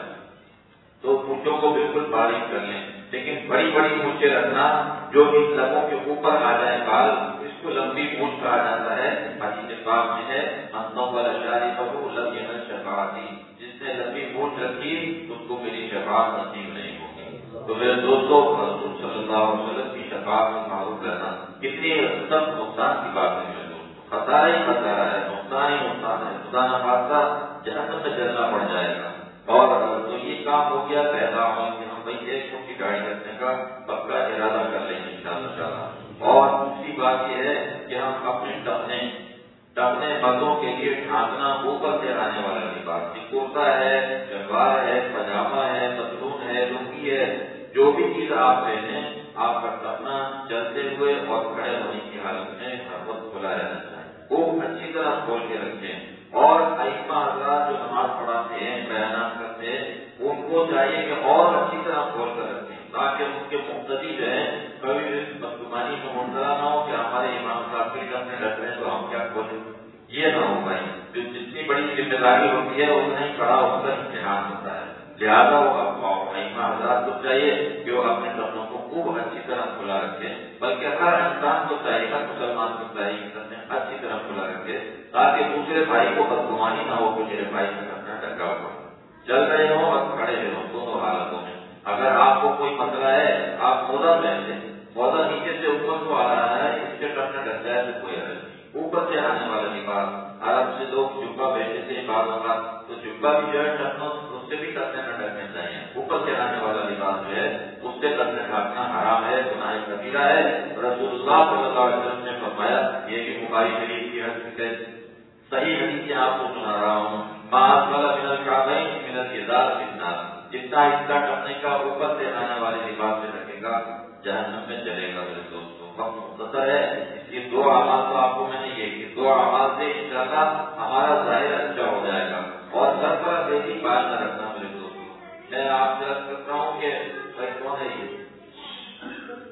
تو مونچھوں کو بالکل باریک کر لیں، لیکن بڑی بڑی مونچھیں رکھنا جو ان لبوں کے اوپر آ جائے بال، اس کو لمبی مونچھ کہا جاتا ہے، حدیث پاک میں ہے انتم والاشاری بہو لم ینل شفاعتی، جس نے لمبی مونچھ رکھی اس کو میری شفاعت نصیب نہیں ہوگی۔ تو میرے دوستوں رسول صلی اللہ علیہ وسلم کی شفاعت میں معروف رہنا کتنی سخت نقصان کی بات ہے میرے دوستوں، خسارہ ہی خسارہ ہے، نقصان ہی نقصان ہے، خدا نہ خواستہ جہنم میں جلنا پڑ جائے گا۔ اور تو یہ کام ہو گیا پہلا عمل کہ ہم بھائی ایک فٹ کی گاڑی رکھنے کا پکا ارادہ کر لیں گے انشاءاللہ تعالیٰ۔ اور دوسری بات یہ ہے کہ ہم اپنے ٹپنے بندوں کے لیے ڈھانکنا اوپر سے آنے والا لباس، کرتا ہے، شلوار ہے، پاجامہ ہے، پتلون ہے، لنگی ہے، جو بھی چیز آپ پہنے آپ کا ٹپنا چلتے ہوئے اور کھڑے ہونے کی حالت میں ہر وقت کھلا رہنا چاہیے، وہ اچھی طرح کھول کے رکھیں۔ اور ائمہ حضرات جو نماز پڑھاتے ہیں، بیانات کرتے ہیں، ان کو چاہیے کہ اور اچھی طرح کھول کر رکھیں تاکہ ان کے مقتدی جو ہے کبھی بھی بدگمانی میں مبتلا نہ ہو کہ ہمارے امام صاحب کے اپنے رکھ رہے ہیں تو ہم کیا کھولیں، یہ نہ ہو بھائی، جتنی بڑی ذمہ داری ہوتی ہے اتنا ہی بڑا اس کا امتحان ہوتا ہے، لہٰذا وہ ائمہ حضرات کو چاہیے کہ وہ اپنے کپڑوں کو خوب اچھی طرح کھلا رکھے، بلکہ ہر انسان کو چاہیے، ہر مسلمان کو چاہیے کہ اپنے اچھی طرح کھلا رکھے تاکہ دوسرے بھائی کو بدگمانی نہ ہو کہ میرے بھائی کا کپڑا ڈھکا ہوا، چل رہے ہوں اور کھڑے رہے ہوں، دونوں حالتوں میں۔ اگر آپ کو کوئی مسئلہ ہے آپ موزہ پہن لیں، موزہ نیچے سے اوپر کو آ رہا ہے، اس سے کپڑا ڈھک جائے تو کوئی حرج نہیں، اوپر سے آنے والا لباس، عرب سے لوگ جبہ پہنتے تھے بعض اوقات، تو جبہ بھی جو ہے ڈھکنا اس سے بھی کپڑے نہ ڈھکنے چاہیے، اوپر سے آنے والا لباس جو ہے اس سے کپڑے ڈھکنا حرام ہے، گناہ کبیرہ ہے۔ رسول اللہ صلی اللہ علیہ وسلم نے فرمایا، یہ بھی بخاری شریف کی حدیث ہے، صحیح حدیث آپ کو سنا رہا ہوں، ما اسفل من الکعبین من الازار فی النار، جتنا حصہ ٹپنے کا اوپر سے آنے والے لباس سے رکھے گا جہنم میں چلے گا۔ میرے دوستوں وقت مختصر ہے، اس لیے 2 اعمال تو آپ کو میں نے یہ کہ 2 اعمال سے انشاءاللہ ہمارا ظاہر اچھا ہو جائے گا، اور سر پر بیٹی بال نہ رکھنا میرے دوستوں۔ میں آپ سے عرض کرتا ہوں کہ بھائی کون ہے یہ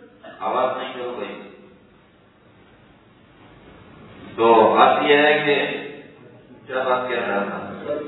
آواز نہیں کرو بھائی. تو بات یہ ہے کہ کیا بات کہہ رہا تھا،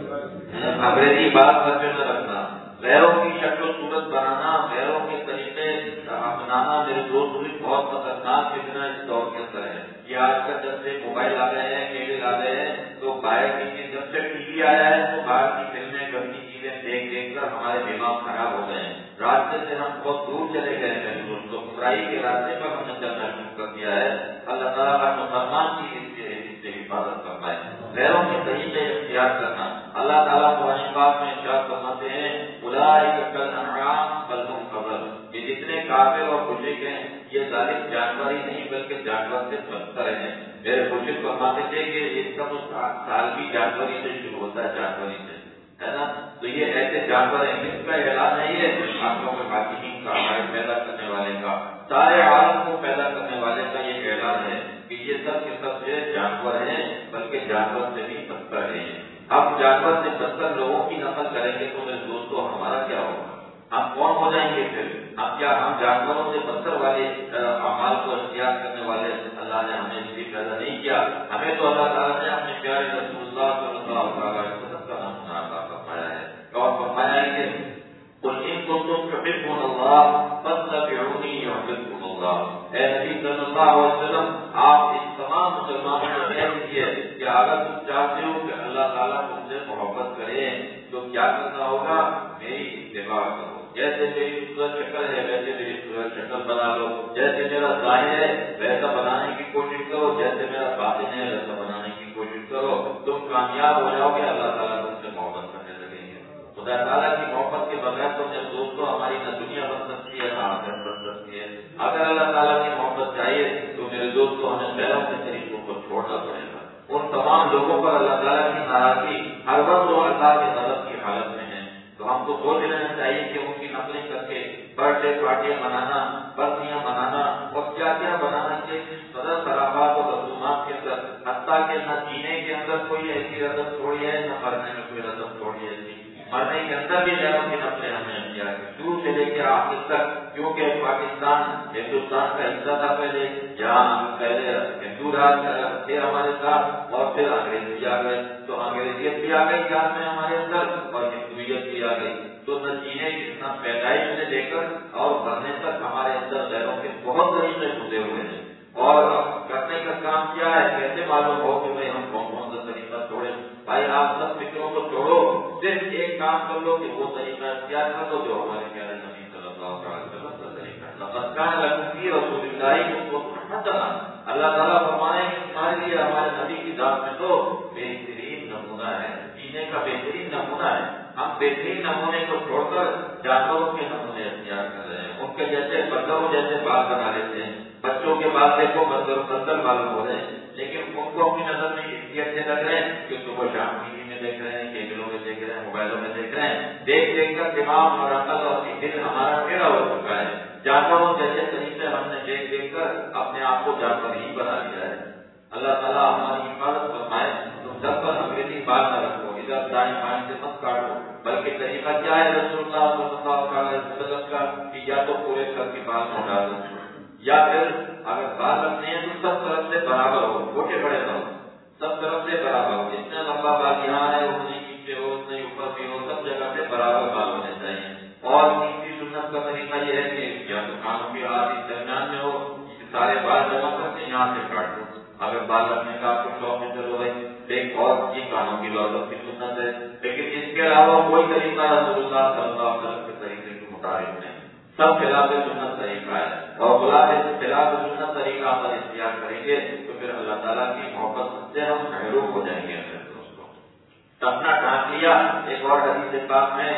انگریزی بات پر جو نہ رکھنا، غیروں کی شکل و صورت بنانا، غیروں کے طریقے اپنانا میرے دوست بھی بہت خطرناک فتنہ اس دور کے اندر ہے. یہ آج کل جب سے موبائل آ گئے ہیں، کیبل آ گئے ہیں، تو باہر کی جب سے ٹی وی آیا ہے تو باہر کی فلمیں گندی چیزیں دیکھ دیکھ کر ہمارے دماغ خراب ہو گئے ہیں. راستے سے ہم بہت دور چلے گئے ہیں دوستوں، برائی کے راستے پر ہم نے چلنا شروع کر دیا ہے. اللہ تعالیٰ ہر مسلمان کی اس سے حفاظت کرنا ہے. غیروں کے طریقے اختیار کرنا، اللہ تعالیٰ قرآن پاک میں ارشاد فرماتے ہیں اولئک کالانعام بل ھم اضل، یہ جتنے کافر اور مشرک ہیں یہ ظالم جانور ہی نہیں بلکہ جانور سے بدتر ہیں. میرے بزرگ فرماتے تھے کہ اس کا تو سال بھی جانور ہی سے شروع ہوتا ہے، جانور ہی سے، ہے نا. تو یہ ایسے جانور ہیں جس کا اعلان نہیں ہے آنکھوں میں خاتمین کا، ہمارے پیدا کرنے والے کا، سارے عالم کو پیدا کرنے والے کا یہ اعلان ہے کہ یہ سب کے سب سے جانور ہیں بلکہ جانور سے بھی بدتر ہیں. اب جانور سے بدتر لوگوں کی نقل کریں گے تو میرے دوستوں ہمارا کیا ہوگا؟ ہم کون ہو جائیں گے پھر؟ ہم جانوروں سے بدتر والے اعمال کو اختیار کرنے والے اللہ نے ہمیں اس لیے پیدا نہیں کیا. ہمیں تو اللہ تعالیٰ نے اپنے پیارے رسول اللہ صلی اللہ علیہ وسلم کا نمونہ عطا فرمایا ہے اور فرمایا ہے کہ قل ان کنتم تحبون اللہ فاتبعونی یحببکم اللہ. اے نبی صلی اللہ علیہ وسلم آپ اس تمام مسلمانوں کو کہہ دیجیے کہ اگر تم چاہتے ہو کہ اللہ تعالیٰ تم سے محبت کرے تو کیا کرنا ہوگا؟ میری اتباع کرو. جیسے میری صورت شکل ہے ویسے میری صورت شکل بنا لو، جیسے میرا ظاہر ہے ویسا بنانے کی کوشش کرو، جیسے میرا باطن ہے ویسا بنانے کی کوشش کرو. تم کامیاب ہو جاؤ گے، اللہ تعالیٰ تم سے محبت کرنے لگیں گے. خدا تعالیٰ کی محبت کے بغیر تو میرے دوستوں ہماری نہ دنیا بن سکتی ہے نہ آخرت بن سکتی ہے. اگر اللہ تعالیٰ کی محبت چاہیے تو میرے دوستوں ہمیں غیروں کے طریقوں کو چھوڑنا پڑے گا. ان تمام لوگوں پر اللہ تعالیٰ کی ناراضی ہر وقت وہ اللہ کے غضب کی حالت میں ہے. تو ہم کو سوچ لینا چاہیے کہ ان کی نقلیں کر کے برتھ ڈے پارٹیاں منانا، برسیاں منانا اور کیا کیا بنانا کے صدر خرابات اور رسومات کے اندر، حتیٰ کہ نہ جینے کے اندر کوئی ایسی رسم چھوڑی ہے نہ مرنے میں کوئی رسم چھوڑی ہے. مرنے کے اندر بھی غیروں کی نقلیں ہم نے اختیار کی شروع سے لے کے آخر تک، کیونکہ پاکستان ہندوستان کا حصہ تھا پہلے، جہاں پہلے ہندو راج تھے ہمارے ساتھ اور پھر انگریز بھی آ گئے، تو انگریزیت بھی آ گئی جان میں ہمارے اندر اور ہندویت بھی آ گئی. تو نہ جینے نہ پیدائش سے لے کر اور مرنے تک ہمارے اندر غیروں کے بہت طریقے گزرے ہوئے ہیں. اور کرنے کا کام کیا ہے؟ کیسے معلوم ہو کہ بھائی ہم کون کون سا طریقہ چھوڑے؟ بھائی آپ سب فکروں کو چھوڑو، صرف ایک کام کر لو کہ وہ طریقہ اختیار کر لو جو ہمارے پیارے نبی صلی اللہ علیہ وسلم کا طریقہ ہے. لقد كان لكم في رسول الله اسوة حسنة. اللہ تعالیٰ فرمائے کہ تمہارے لیے ہمارے نبی کی ذات میں تو بہترین نمونہ ہے، جینے کا بہترین نمونہ ہے. ہم بہترین نمونے کو چھوڑ کر جانوروں کے نمونے اختیار کر رہے ہیں. ان کے جیسے بندروں جیسے بال بنا لیتے ہیں. بچوں کے بال دیکھو بندر معلوم ہو رہے ہیں، لیکن ان کو اپنی نظر میں یہ اچھے لگ رہے ہیں کہ صبح شام ٹی وی میں دیکھ رہے ہیں، کیبلوں میں دیکھ رہے ہیں، موبائلوں میں دیکھ رہے ہیں. دیکھ دیکھ کر دماغ اور عقل اور دل ہمارا ٹیڑھا ہو چکا ہے. جانوروں جیسے طریقے ہم نے دیکھ دیکھ کر اپنے آپ کو جانور ہی بنا لیا ہے. اللہ تعالیٰ ہماری حفاظت فرمائے. تم سب پر انگریزی بات نہ رکھو، ادھر دائیں بائیں سے مت کاٹو، بلکہ طریقہ کیا ہے رسول اللہ صلی اللہ علیہ وسلم کا کہ یا تو پورے سر کے بال اٹھا دو، یا پھر اگر بال رکھنے ہیں تو سب طرف سے برابر ہو، چھوٹے بڑے نہ ہو، سب طرف سے برابر ہو. جتنا لمبا بال یہاں ہے اتنے نیچے ہو اتنے اوپر بھی ہو، سب جگہ پہ برابر بال ہونے چاہیے. اور تیسری سنت کا طریقہ یہ ہے کہ یا تو کانوں کی ہاتھ اس درمیان میں ہو، سارے بال جمع کر کے یہاں سے کاٹ دو. اگر بال رکھنے کا آپ کو شوق ہے چلو بھائی ایک اور یہ کانوں کی لوزت کی سنت ہے، لیکن اس کے علاوہ کوئی طریقہ رسول اللہ صلی اللہ علیہ وسلم کے طریقے کے مطابق نہیں. سب خلاف سنت طریقہ ہے اور خلاف سنت طریقہ پر اختیار کریں گے تو پھر اللہ تعالیٰ کی محبت سے ہم محروم ہو جائیں گے. دوستوں اپنا ڈھانک لیا. ایک اور حدیث پاک میں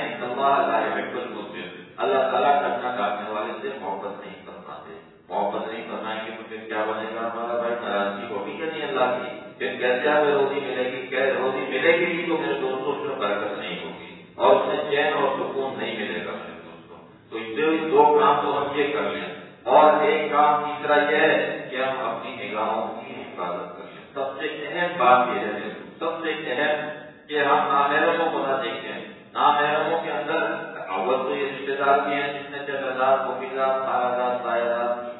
اللہ تعالیٰ ٹکنا ڈانٹنے والے سے محبت نہیں فرماتے. محبت نہیں فرمائیں گے تو پھر کیا بنے گا ہمارا بھائی؟ ناراضگی ہوگی کہ نہیں اللہ کی؟ پھر کیسے ہمیں روزی ملے گی؟ روزی ملے گی بھی تو میرے دوستوں اس میں برکت نہیں ہوگی اور اس میں چین اور سکون نہیں ملے گا میرے دوستوں. تو دو کام تو ہم یہ کر لیں اور ایک کام تیسرا یہ ہے کہ ہم اپنی نگاہوں کی حفاظت کر لیں. سب سے اہم بات یہ ہے، سب سے اہم کہ ہم نامحرموں کو نہ دیکھیں. نامحرموں کے اندر اول تو یہ رشتے دار بھی ہیں جس میں جگہ دار، کوبی دار، سارا دار، سایہ دار،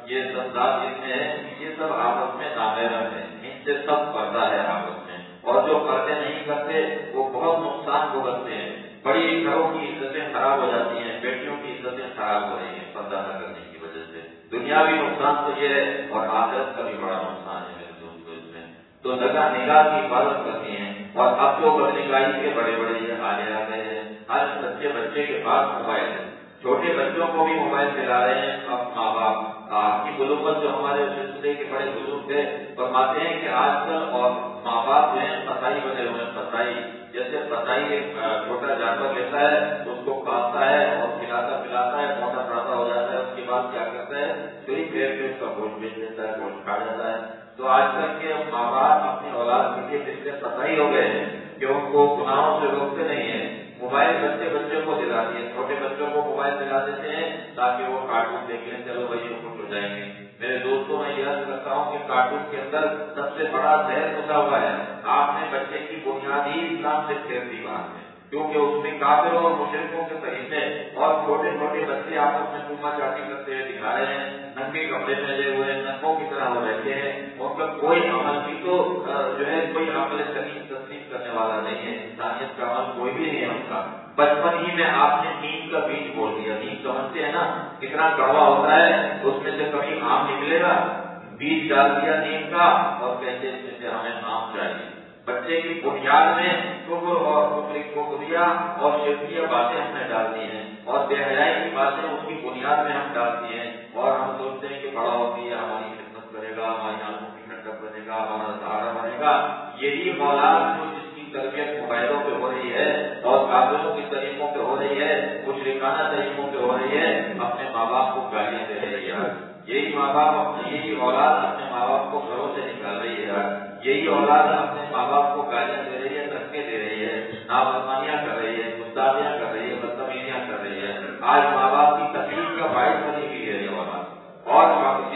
یہ سب ذات جن میں ہے، یہ سب آپس میں نامحرم ہے، ان سے سب پردہ ہے آپس میں، اور جو پردے نہیں کرتے وہ بہت نقصان بھگتتے ہیں۔ بڑی گھروں کی عزتیں خراب ہو جاتی ہیں، بیٹیوں کی عزتیں خراب ہو رہی ہیں پردہ نہ کرنے کی وجہ سے۔ دنیاوی نقصان تو یہ ہے اور آخرت کا بھی بڑا نقصان ہے میرے دوستوں اس میں۔ تو نگاہ کی حفاظت کرنی ہے، اور اب جو بدنگاہی کے بڑے بڑے یہ حالے آ گئے ہیں، ہر بچے کے پاس موبائل ہے، چھوٹے بچوں کو بھی موبائل دلا رہے ہیں اب ماں باپ۔ آپ کی بلوغت جو ہمارے سلسلے کے بڑے بزرگ تھے فرماتے ہیں کہ آج کل اور ماں باپ جو ہیں پتائی بنے ہوئے ہیں، پتائی جیسے پتائی ایک چھوٹا جانور لیتا ہے، اس کو پالتا ہے اور کھلاتا پلاتا ہے، موٹا تازہ ہو جاتا ہے، اس کے بعد کیا کرتا ہے پھر پیٹ کا گوشت بیچ دیتا ہے، گوشت کھا جاتا ہے۔ تو آج کل کے ماں باپ اپنی اولاد کے لیے اس سے پتائی ہو گئے ہیں کہ ان کو گناہوں سے روکتے نہیں ہیں۔ موبائل بچے کو دلا دیے، چھوٹے بچوں کو موبائل دلا دیتے ہیں تاکہ وہ کارٹون دیکھ لیں، چلو بھائی خوش ہو جائیں گے۔ میرے دوستوں میں یاد کرتا ہوں کہ کارٹون کے اندر سب سے بڑا زہر گھسا ہوا ہے۔ آپ نے بچے کی بنیادی اسلام سے پھیر دی بات ہے، کیونکہ اس میں کافروں اور مشرکوں کے طریقے اور چھوٹے چھوٹے بچے آپس میں چوما چاٹی کرتے ہوئے دکھا رہے ہیں، ننگے کپڑے پہنے ہوئے ننگوں کی طرح ہو رہتے ہیں، ان کا کوئی عمل بھی تو جو ہے کوئی عمل سلیم تصدیق کرنے والا نہیں ہے، انسانیت کا عمل کوئی بھی نہیں ہے ان کا۔ بچپن ہی میں آپ نے نیند کا بیج بول دیا، نیند سمجھتے ہیں نا کتنا کڑوا ہوتا ہے، اس میں سے کبھی آم نکلے گا، بیج ڈال دیا نیند کا اور کہتے ہیں سے ہمیں آم چاہیے۔ بچے کی بنیاد میں کفر اور کفریہ اور شرکیہ باتیں ہم نے ڈال دی ہیں، اور بے حیائی کی باتیں اس کی بنیاد میں ہم ڈال دی ہیں، اور ہم سوچتے ہیں کہ بڑا ہوتی ہے ہماری خدمت کرے گا، ہماری آنکھوں کی ٹھنڈک بنے گا، ہمارا سہارا بنے گا۔ یہی اولاد جو جس کی تربیت موبائلوں پہ ہو رہی ہے اور کافروں کے طریقوں پہ ہو رہی ہے، مشرکانہ طریقوں پہ ہو رہی ہے، اپنے ماں باپ کو گالیاں دے رہی ہے۔ یہی ماں باپ یہی اولاد اپنے ماں باپ کو گھروں سے نکال رہی ہے، یہی اولاد اپنے ماں باپ کو گالیاں دے رہی ہے، دھکے دے رہی ہے، نافرمانیاں کر رہی ہے، گستاخیاں کر رہی ہے، بدتمیزیاں کر رہی ہے۔ آج ماں باپ کی تکلیف کا باعث بنی ہوئی ہے یہ اولاد، اور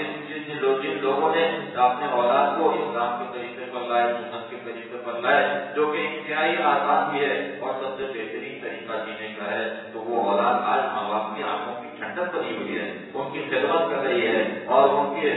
جن لوگوں نے اپنے اولاد کو اسلام کے طریقے پر لائے، سنت کے طریقے پر لائے، جو کہ انتہائی آسان بھی ہے اور سب سے بہترین طریقہ جینے کا ہے، تو وہ اولاد آج ماں باپ کی آنکھوں کی ٹھنڈک بنی ہوئی ہے، ان کی خدمت کر رہی ہے اور ان کے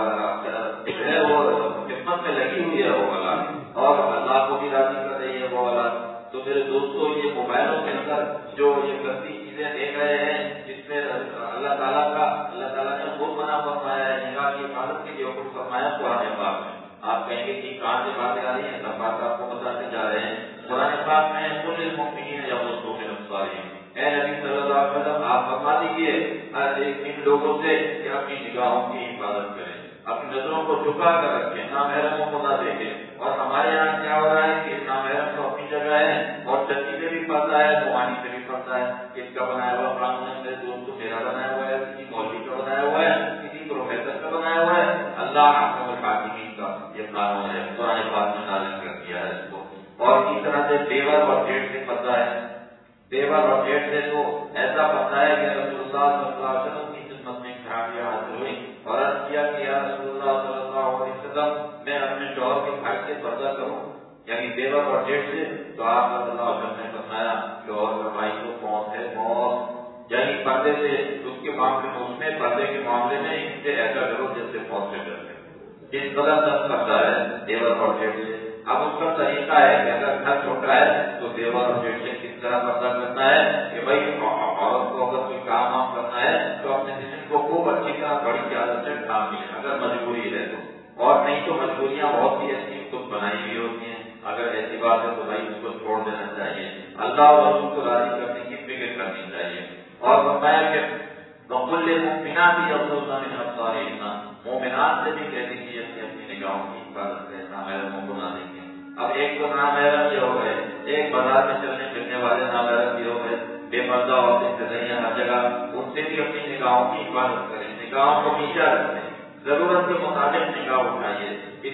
وہ خدمت میں لگی ہوئی ہے وہ اولاد، اور اللہ کو بھی راضی کر رہی ہے وہ اولاد۔ تو میرے دوستوں یہ موبائلوں کے اندر جو یہ گندی چیزیں دیکھ رہے ہیں، جس میں اللہ تعالیٰ نے خود منع فرمایا ہے، نگاہ کی حفاظت کے لیے خود فرمایا قرآن پاک میں۔ آپ کہیں گے کہ کہاں سے باتیں آ رہی ہیں، سب بات آپ کو بتاتے جا رہے ہیں۔ قرآن پاک میں کل المؤمنین یغضوا من ابصارہم، اے نبی صلی اللہ علیہ وسلم آپ فرما دیجیے ہر ایک ان لوگوں سے کہ اپنی نگاہوں کی حفاظت کریں، اپنی نظروں کو جھکا کر رکھیں، نامحرموں کو نہ دیکھیں۔ اور ہمارے یہاں کیا ہو رہا ہے کہ نامحرم تو اپنی جگہ ہے اور چکی سے بھی پڑتا ہے، روحانی سے بھی پڑتا ہے، اس کا بنایا ہوا قانون ہے میرے دوست کو، میرا بنایا ہوا ہے، کسی مولوی کا بنایا ہوا ہے، کسی پروفیسر کا بنایا ہوا ہے، اللہ احکم الحاکمین کا یہ قانون ہے، قرآن پاک میں نازل کر دیا ہے اس کو۔ اور اسی طرح سے دیور اور جیٹ سے پڑتا ہے، دیور اور جیٹ سے تو ایسا پڑتا ہے کہ رسول اللہ صلی اللہ علیہ وسلم کی خدمت میں خرابیاں حاصل ہوئی اور عرض کیا کہ یا رسول اللہ صلی اللہ علیہ وسلم میں اپنے شوہر کے بھائی سے پردہ کروں، یعنی دیور اور جیٹ سے؟ تو آپ صلی اللہ علیہ وسلم نے فرمایا شوہر کا بھائی تو موت ہے، موت، یعنی پردے سے اس کے معاملے میں، اس میں پردے کے معاملے میں ان سے ایسا کرو جیسے موت سے ڈرتے۔ اس قدر تک کرتا ہے دیور اور جیٹ سے۔ اب اس کا طریقہ ہے کہ اگر گھر چھوٹا ہے تو دیور اور جیٹ سے کس طرح پردہ کرنا ہے کہ بھائی عورت کو اگر کوئی کام وام کرنا ہے تو اپنے جسم کو خوب اچھی طرح بڑی عادت سے ڈھانپ لے اگر مجبوری ہے تو، اور نہیں تو مجبوریاں بہت سی ایسی خود بنائی ہوئی ہوتی ہیں، اگر ایسی بات ہے تو بھائی اس کو چھوڑ دینا چاہیے، اللہ اور رسول کو راضی کرنے کی فکر کرنی چاہیے۔ اور فرمایا کہ وَقُلْ لِلْمُؤْمِنَاتِ يَغْضُضْنَ مِنْ أَبْصَارِهِنَّ، مومنات سے بھی کہہ دیجیے کہ اپنی نگاہوں کی حفاظت کریں، نامحرموں کو نہ دیکھیں۔ اب ایک تو نامحرم یہ ہو گئے، ایک بازار میں چلنے پھرنے والے نامحرم یہ ہو گئے، بے پردہ عورتیں چل رہی ہیں ہر جگہ، ان سے بھی اپنی نگاہوں کی حفاظت کریں، نگاہوں کو نیچا رکھیں، ضرورت کے مطابق نگاہ اٹھائیے،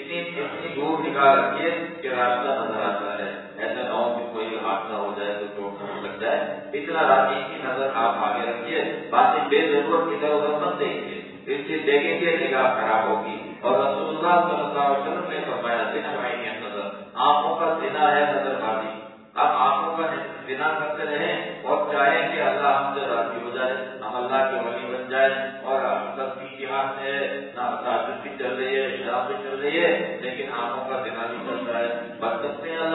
اتنی دور نگاہ رکھیے کہ راستہ نظر آتا ہے، ایسا نہ ہو کہ کوئی حادثہ ہو جائے تو چوٹ نہ لگ جائے، اتنا راستہ کی نظر آپ آگے رکھیے، باقی بے ضرورت ادھر ادھر مت دیکھیے، اس سے دیکھیں گے نگاہ خراب ہوگی۔ اور رسول اللہ صلی اللہ علیہ وسلم نے فرمایا زنا عین نظر، آنکھوں کا زنا ہے نظر بازی۔ اب آنکھوں کا زنا کرتے رہیں اور چاہیں کہ اللہ ہم سے راضی ہو جائے، ہم اللہ کے ولی بن جائے اور سب کی جہاد میں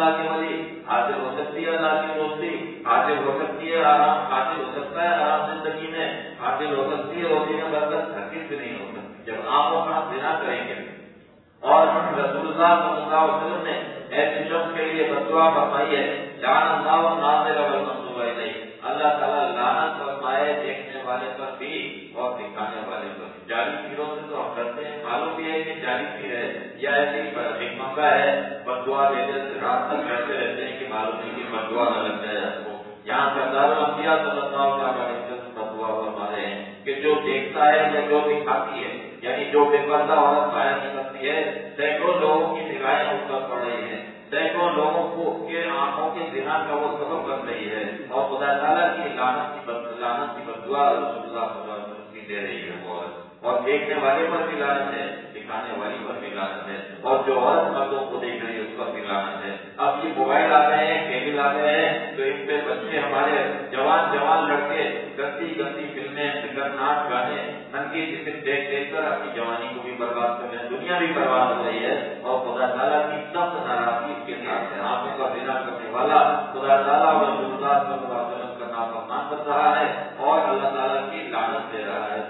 اللہ کے ولی، حاصل ہو سکتی ہے اللہ کی دوستی، حاصل ہو سکتی ہے آرام، حاصل ہو سکتا ہے آرام زندگی میں، حاصل ہو سکتی ہے روزی میں برکت، ہرگز بھی نہیں ہو سکتی جب آپ اپنا زنا کریں گے۔ اور رسول اللہ صلی اللہ علیہ وسلم نے ایسی شخص کے لیے بددعا فرمائی ہے، لعن اللہ الناظر والمنظور الیہ، اللہ تعالیٰ لعنت فرمائے دیکھنے والے پر بھی اور دکھانے والے پر بھی۔ جعلی پیروں سے تو ہم ڈرتے ہیں، معلوم بھی ہے کہ جعلی پیر ہے یا ایسے ہی ایک منگا ہے، بددعا دیتے رات تک بیٹھتے رہتے ہیں کہ معلوم نہیں کہ بددعا نہ لگ جائے آپ کو۔ یہاں سردار الانبیاء صلی اللہ علیہ وسلم بددعا فرما رہے ہیں کہ جو دیکھتا ہے یا جو دکھاتی ہے، یعنی جو بے پردہ عورت ظاہر نہیں کرتی ہے، سینکڑوں لوگوں کی نگاہیں اس پر پڑ رہی ہیں، سینکڑوں لوگوں کو کے آنکھوں کے زنا کا وہ سبب بن رہی ہے، اور خدا تعالیٰ کی لعنت کی بددعا رسول اللہ صلی اللہ علیہ وسلم کی دے رہی ہے وہ عورت۔ اور دیکھنے والے پر بھی لعنت ہے، دکھانے والی پر بھی لعنت ہے، اور جو عورت مردوں کو دیکھ رہی ہے اس پر بھی لعنت ہے۔ اب یہ موبائل آ گئے ہیں، کیبل آ گئے ہیں، تو ان پہ بچے ہمارے جوان لڑکے گندی فلمیں، خطرناک گانے، ننگی جسم دیکھ کر اپنی جوانی کو بھی برباد کر رہے ہیں، دنیا بھی برباد ہو رہی ہے، اور خدا تعالیٰ کی سخت ناراضگی اس کے ساتھ ہے۔ آنکھوں کا زنا کرنے والا خدا تعالیٰ اور رسول اللہ صلی اللہ علیہ وسلم کا نافرمان کر رہا ہے اور اللہ تعالیٰ کی لعنت دے رہا ہے۔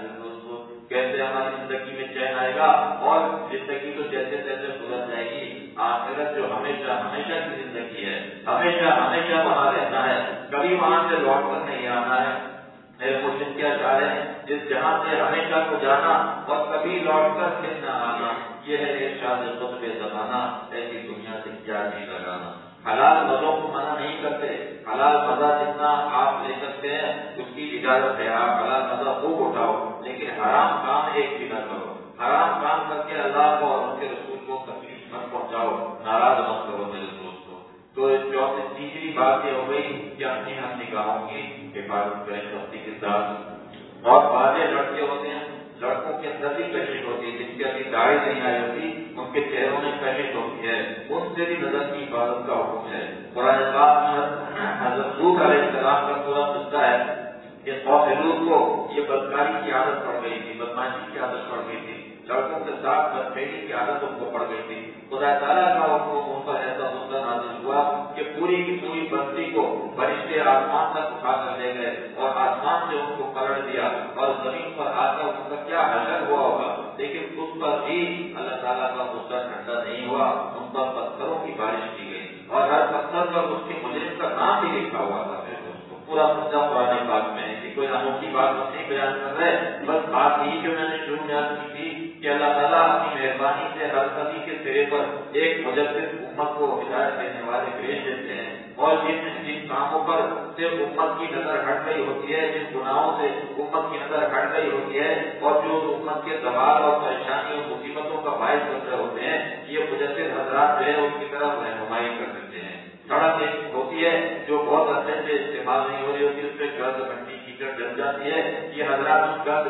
کیسے ہماری زندگی میں چین آئے گا، اور زندگی تو جیسے تیسے گزر جائے گی، آخرت جو ہمیشہ کی زندگی ہے، ہمیشہ وہاں رہنا ہے، کبھی وہاں سے لوٹ کر نہیں آنا ہے۔ میرے مرشد کیا چاہ رہے ہیں، جس جہاں سے ہمیشہ کو جانا اور کبھی لوٹ کر پھر نہ آنا، یہ ہے ارشاد قطب زمانہ، ایسی دنیا سے کیا نہیں لگانا۔ حلال مزوں کو منع نہیں کرتے، حلال مزہ جتنا آپ لے سکتے ہیں اس کی اجازت ہے، آپ حلال مزہ خوب اٹھاؤ، لیکن حرام کام ایک بھی نہ کرو، حرام کام کر کے اللہ کو اور ان کے رسول کو تکلیف مت پہنچاؤ، ناراض مت کرو میرے دوست کو۔ تو تیسری بات یہ ہو گئی کہ اپنی ہم نگاہوں کی حفاظت کریں سختی کے ساتھ۔ اور بعض لڑکے ہوتے ہیں، لڑکوں کے اندر بھی کشش ہوتی ہے، جن کی ابھی داڑھی نہیں آئی ہوتی، ان کے چہروں میں کشش ہوتی ہے، ان سے بھی نظر کی حفاظت کا حکم ہے۔ قرآن پاک میں حضرت لوط علیہ السلام کا پورا قصہ ہے کہ قوم لوط کو یہ بدکاری کی عادت پڑ گئی تھی، بدماشی کی عادت پڑ گئی تھی، لڑکوں کے ساتھ بدفعلی کی عادت ان کو پڑ گئی تھی۔ خدا تعالیٰ کا ان پر ایسا غصہ نازل ہوا کہ پوری کی پوری بستی کو فرشتے آسمان تک اٹھا کر لے گئے اور آسمان سے ان کو پلٹ دیا، اور زمین پر آ کر ان کا کیا حشر ہوا ہوگا، لیکن اس پر بھی اللہ تعالیٰ کا غصہ ٹھنڈا نہیں ہوا، ان پر پتھروں کی بارش کی گئی، اور ہر پتھر پر اس کے مجرم کا نام بھی لکھا ہوا تھا۔ پورا قصہ قرآن پاک میں ہے، کوئی انوکھی بات نہیں بیان کر رہے، بس بات یہی جو میں نے شروع میں کی تھی کہ اللہ تعالیٰ اپنی مہربانی سے ہر صدی کے سرے پر ایک مجدد امت کو ہدایت دینے والے بھیج دیتے ہیں، اور جن کاموں پر سے امت کی نظر ہٹ گئی ہوتی ہے، جن گناہوں سے امت کی نظر ہٹ گئی ہوتی ہے، اور جو امت کے زوال اور پریشانی اور مصیبتوں کا باعث بن رہے ہوتے ہیں، یہ مجدد حضرات جو ہے ان کی طرف رہنمائی کر دیتے ہیں۔ سڑک ایک ہوتی ہے جو بہت عرصے سے استعمال نہیں ہو رہی ہوتی، اس پہ گرد مٹی کیچڑ جم جاتی ہے، یہ حضرات اس گرد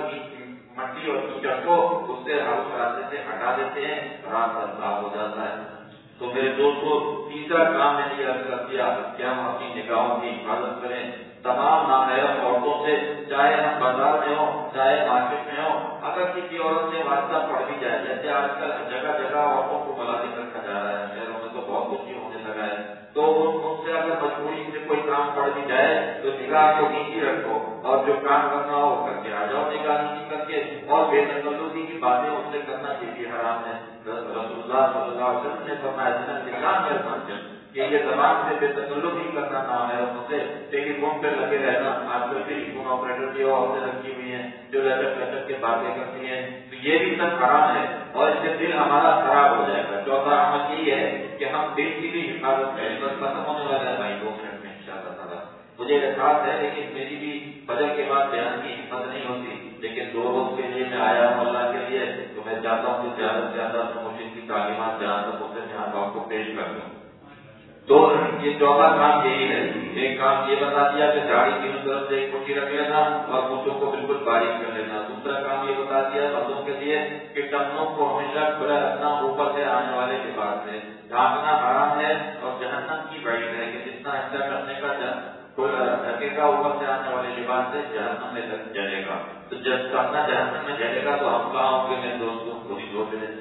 مٹی اور کیچڑ کو اس سے اس راستے سے ہٹا دیتے ہیں، راستہ صاف ہو جاتا ہے۔ تو میرے دوستو، تیسرا کام میں نے یہ عرض کر دیا کہ ہم اپنی نگاہوں کی حفاظت کریں، تمام نامحرم عورتوں سے، چاہے ہم بازار میں ہوں چاہے مارکیٹ میں ہوں، اگر کسی عورت سے واسطہ پڑ بھی جائے، جیسے آج کل جگہ جگہ عورتوں کو ملازم رکھا جا رہا ہے، شہروں میں تو بہت کچھ ہونے لگا ہے، تو ان سے اگر مجبوری سے کوئی کام پڑ بھی جائے تو نگاہ کو نیچی رکھو، اور جو کام کرنا ہو کر کے آ جاؤ نگاہ نیچی کر کے، اور بے تکلفی کی باتیں ان سے کرنا یہ بھی حرام ہے۔ رسول اللہ صلی اللہ علیہ وسلم نے فرمایا کہ یہ زبان سے بے تکلفی کرنا نام ہے ان سے، لیکن فون پہ لگے رہنا، آج کل ٹیلی فون آپریٹر کی عورتیں رکھی ہوئی ہیں جو لچک کے باتیں کرتی ہیں، تو یہ بھی سب حرام ہے، اور اس سے دل ہمارا خراب ہو جائے گا۔ چوتھا عمل یہی ہے کہ ہم دل کی بھی حفاظت کریں۔ بس ختم ہونے والا ہے بھائی، 2 منٹ میں انشاءاللہ تعالیٰ، مجھے احساس ہے لیکن میری بھی فجر کے بعد بیان کی ہمت نہیں ہوتی، لیکن 2 روز کے لیے میں آیا ہوں اللہ کے لیے، تو میں چاہتا ہوں کہ زیادہ سے زیادہ مرشد کی تعلیمات جہاں تک ہوتے ہیں یہاں آپ کو پیش کر دوں۔ تو یہ چوتھا کام یہی ہے، ایک کام یہ بتا دیا کہ داڑھی تینوں طرف سے ایک مٹھی رکھ لینا اور مونچھوں کو بالکل باریک کر لینا۔ دوسرا کام یہ بتا دیا مردوں کے لیے کہ ٹخنوں کو ہمیشہ کھلا رکھنا اوپر سے آنے والے لباس سے، ڈھانکنا حرام ہے اور جہنم کی وعید ہے کہ جتنا حصہ کرنے کا ڈھکے گا اوپر سے آنے والے لباس سے جہنم میں جلے گا، تو جب کرنا جہنم میں جلے گا تو ہم کہاں ہوں گے میرے دوستوں، تھوڑی دور میں۔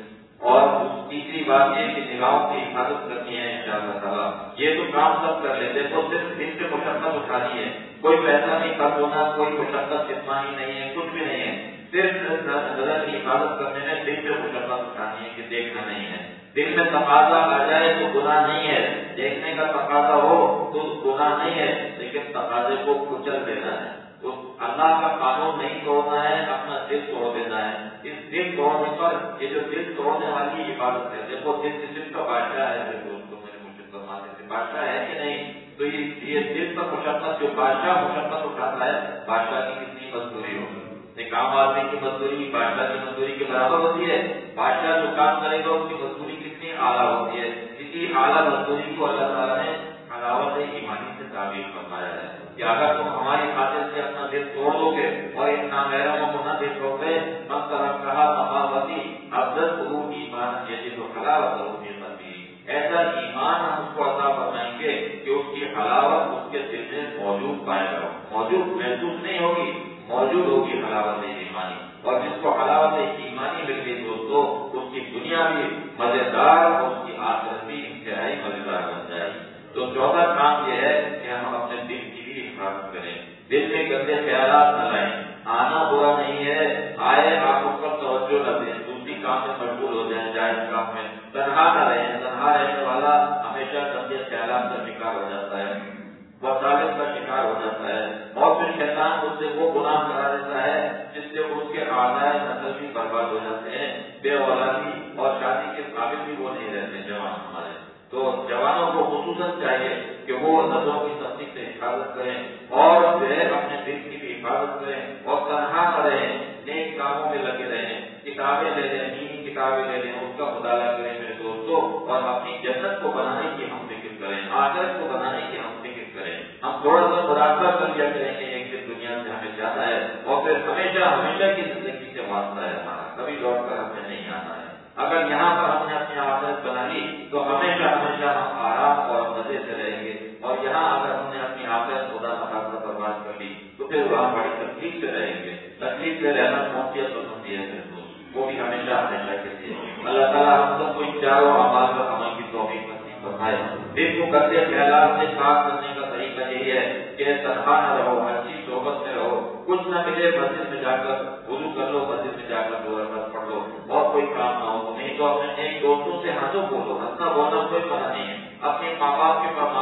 اور تیسری بات یہ کہ نگاہوں کی حفاظت کرنی ہے انشاءاللہ تعالیٰ. یہ تو کام سب کر لیتے تو صرف دل سے مشقت اٹھانی ہے. کوئی پیسہ نہیں خرچ ہونا, کوئی مشقت اتمانی نہیں ہے, کچھ بھی نہیں ہے. صرف نظر کی حفاظت کرنے میں دل سے مشقت اٹھانی ہے کہ دیکھنا نہیں ہے. دل میں تقاضا آ جائے تو گناہ نہیں ہے, دیکھنے کا تقاضا ہو تو گناہ نہیں ہے, لیکن تقاضے کو کچل دینا ہے. اللہ کا قانون نہیں توڑنا ہے, اپنا دل توڑ دینا ہے. اس دل توڑنے پر یہ جو دل توڑنے والی عبادت ہے, دیکھو دل جسم کا بادشاہ ہے, دوستوں میرے مجھے فرماتے تھے بادشاہ ہے کہ نہیں, تو یہ دل پر مشقت جو بادشاہ مشقت اٹھاتا ہے, بادشاہ کی کتنی مزدوری ہوگی. ایک عام آدمی کی مزدوری بادشاہ کی مزدوری کے برابر ہوتی ہے. بادشاہ جو کام کرے گا اس کی مزدوری کتنی اعلیٰ ہوتی ہے. اسی اعلیٰ مزدوری کو اللہ تعالیٰ نے حلاوت ایمانی سے تعبیر فرمایا ہے کہ اگر تم ہماری خاطر سے اپنا دل توڑ دو گے اور ان ناغیروں کو نہ دیکھو گے, من طرف کہا مقامتی افضل قلوب ایمان یجد حلاوت روحی قلبی, ایسا ایمان ہم اس کو عطا فرمائیں گے کہ اس کی حلاوت اس کے دل میں موجود پائے گا, موجود محسوس نہیں ہوگی, موجود ہوگی حلاوت ایمانی. اور جس کو حلاوت ایمانی مل گئی دوستو, اس کی دنیا بھی مزیدار اور اس کی آخرت بھی انتہائی مزیدار بن جائے گی. تو چوتھا کام یہ ہے کہ ہم اپنے دل کی بھی حفاظت کریں. دل میں گندے خیالات نہ لائیں. آنا برا نہیں ہے, آئے آپ اس پر توجہ نہ دیں, دوسری کام میں مشغول ہو جائیں, جائز کام میں. تنہا نہ رہیں, تنہا رہنے والا ہمیشہ گندے خیالات کا شکار ہو جاتا ہے, وساوس کا شکار ہو جاتا ہے, اور پھر شیطان اس سے وہ گناہ کرا دیتا ہے جس سے اس کے اعضائے نسل بھی برباد ہو جاتے ہیں, بے اولادی اور شادی کے قابل بھی وہ نہیں رہتے جوان ہمارے. تو جوانوں کو خصوصاً چاہیے کہ وہ نظروں کی تفصیل سے حفاظت کریں اور جو ہے اپنے دل کی بھی حفاظت کریں اور تنہا نہ رہیں, نیک کاموں میں لگے رہیں, کتابیں لے لیں, دینی کتابیں لے لیں, اس کا مطالعہ کریں میرے دوستوں, اور اپنی جنت کو بنانے کی ہم فکر کریں, آخرت کو بنانے کی ہم فکر کریں. ہم تھوڑا سا مراقبہ کر لیا کریں کہ ایک دن دنیا سے ہمیں جانا ہے اور پھر ہمیشہ ہمیشہ کی زندگی سے واسطہ ہے ہمارا, کبھی لوٹ کر ہمیں نہیں آنا ہے. اگر یہاں پر ہم نے اپنی آخرت بنا لی تو ہمیشہ ہمیشہ ہم آرام اور مزے سے رہیں گے, اور یہاں اگر ہم نے اپنی آخرت خدا نخواستہ برباد کر لی تو پھر وہاں بڑی تکلیف سے رہیں گے. تکلیف سے رہنا پہنچی پسندی ہے پھر وہ بھی ہمیشہ ہمیشہ کے لیے. اللہ تعالیٰ ہم سب کو ان چاروں اعمال پر عمل کی توفیق نصیب فرمائے. دل کو گندے خیالات سے پاک کرنے کا طریقہ یہی ہے کہ تنہا نہ رہو, اچھی صحبت میں رہو. کچھ نہ ملے مسجد میں جا کر وضو کر لو, مسجد میں جا کر 2 رکعت پڑھ لو, اور کوئی کام نہ ہو تو نہیں تو اپنے ایک دوستوں سے ہنسو بولو. ہنسنا بولنا کوئی منع نہیں ہے. اپنے ماں باپ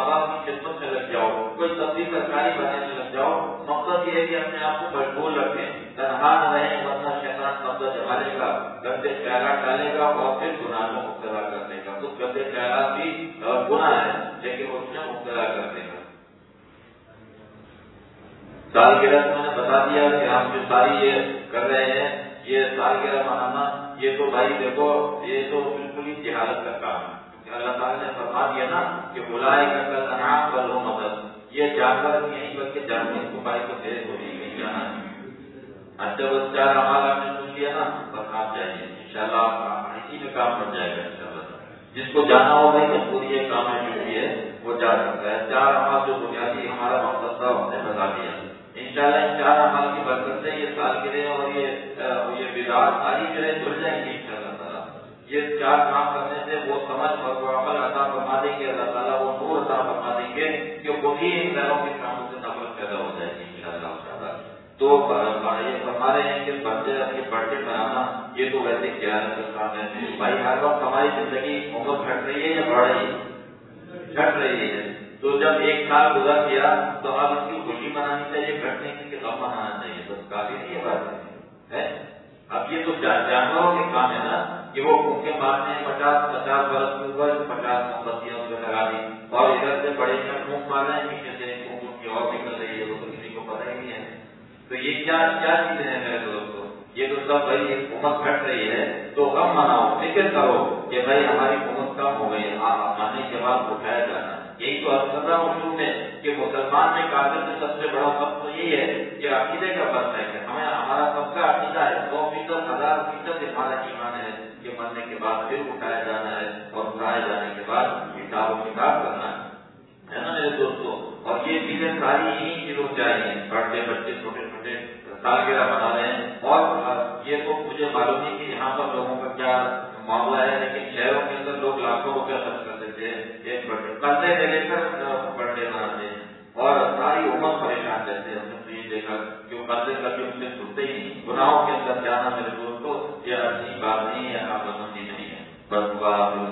کی خدمت میں لگ جاؤ, کوئی سبزی ترکاری بنانے میں لگ جاؤ. مقصد یہ ہے کہ اپنے آپ کو مشغول رکھیں, تنہا نہ رہیں, ورنہ شیطان قبضہ جما لے گا, گندے خیالات ڈالے گا اور پھر گناہ میں مبتلا کر دے گا. کچھ گندے خیالات بھی گناہ ہے لیکن اس میں مبتلا کر دے گا. سالگرہ میں نے بتا دیا کہ ہم جو ساری یہ کر رہے ہیں, یہ سالگرہ منانا, یہ تو بھائی دیکھو یہ تو بالکل ہی جہالت کا کام ہے. اللہ تعالیٰ نے فرما دیا نا کہ بلائے کا انعام کر لو مدد, یہ جانور نہیں بلکہ جانور کو بھائی کو دیر ہو نہیں جانا ہے. اچھا بس 4 اعمال آپ نے سن لیا نا, بس آپ جائیے انشاءاللہ, آپ اسی میں کام بن جائے گا انشاءاللہ. جس کو جانا ہو بھائی مجبوری ہے, کام ہے, جو بھی ہے وہ جا سکتا ہے. 4 اعمال جو بنیادی ہمارا مقصد تھا ہم نے بتا دیا. انشاءاللہ ان 4 اعمال کی برکت سے یہ سالگرہ اور یہ بدعات ساری جو ہے جڑ جائیں گی انشاءاللہ تعالیٰ. یہ 4 کام کرنے سے وہ سمجھ اور وہ عمل عطا فرما دیں گے اللہ تعالیٰ, وہ نور عطا فرما دیں گے کہ خود ہی ان غیروں کے کاموں سے نفرت پیدا ہو جائے گی انشاءاللہ تعالیٰ. تو یہ فرما رہے ہیں کہ برتھڈے بنانا یہ تو ویسے کیا کام ہے بھائی. ہر وقت ہماری زندگی عمر گھٹ رہی ہے یا بڑھ رہی ہے؟ گھٹ رہی ہے. تو جب 1 سال گزر گیا تو اب اس کی خوشی منانی چاہیے, گھٹنے کی غم منانا چاہیے, بس کافی نہیں ہے بات ہے. اب یہ تو جانوروں کے کام ہے نا کہ وہ بھوکے مارنے 50 برس کے اوپر 50 موم بتیاں اس پہ لگا دی, اور ادھر سے بڑے کا پھونک مار رہے ہیں, پیچھے سے پھونک کی اور نکل رہی ہے, وہ تو کسی کو پتہ ہی نہیں ہے. تو یہ کیا چیزیں ہیں میرے دوستوں؟ یہ تو سب بھائی عمر گھٹ رہی ہے تو غم مناؤ, فکر کرو کہ بھائی ہماری عمر کم ہو گئی, آپ مرنے کے بعد اٹھایا جانا. یہی تو اصل مشہور ہے کہ مسلمان میں کافر میں سب سے بڑا فرق تو یہی ہے کہ عقیدے کا فرق ہے کہ ہمیں ہمارا سب کا عقیدہ ہے 100%, 1000% ہمارا ایمان ہے کہ مرنے کے بعد پھر اٹھایا جانا ہے, اور اٹھائے جانے کے بعد حساب و کتاب کرنا ہے نا میرے دوستوں. اور یہ چیزیں ساری یہی چیزوں چاہیے. بڑے بچے چھوٹے چھوٹے سالگرہ منا رہے ہیں, اور یہ تو مجھے معلوم نہیں کہ یہاں پر لوگوں کا کیا معاملہ ہے، لیکن شہروں کے اندر لوگ لاکھوں روپیہ خرچ کر دیتے ہیں ایک برتھڈے، قرضے لے کر برتھڈے مناتے ہیں اور ساری عمر پریشان رہتے ہیں۔ ہم نے تو یہ دیکھا کہ وہ قرضے کبھی ان سے چھوٹتے ہی نہیں، گناہوں کے اندر جانا میرے دوستوں یہ اچھی بات نہیں ہے، عقل مندی نہیں ہے۔ بس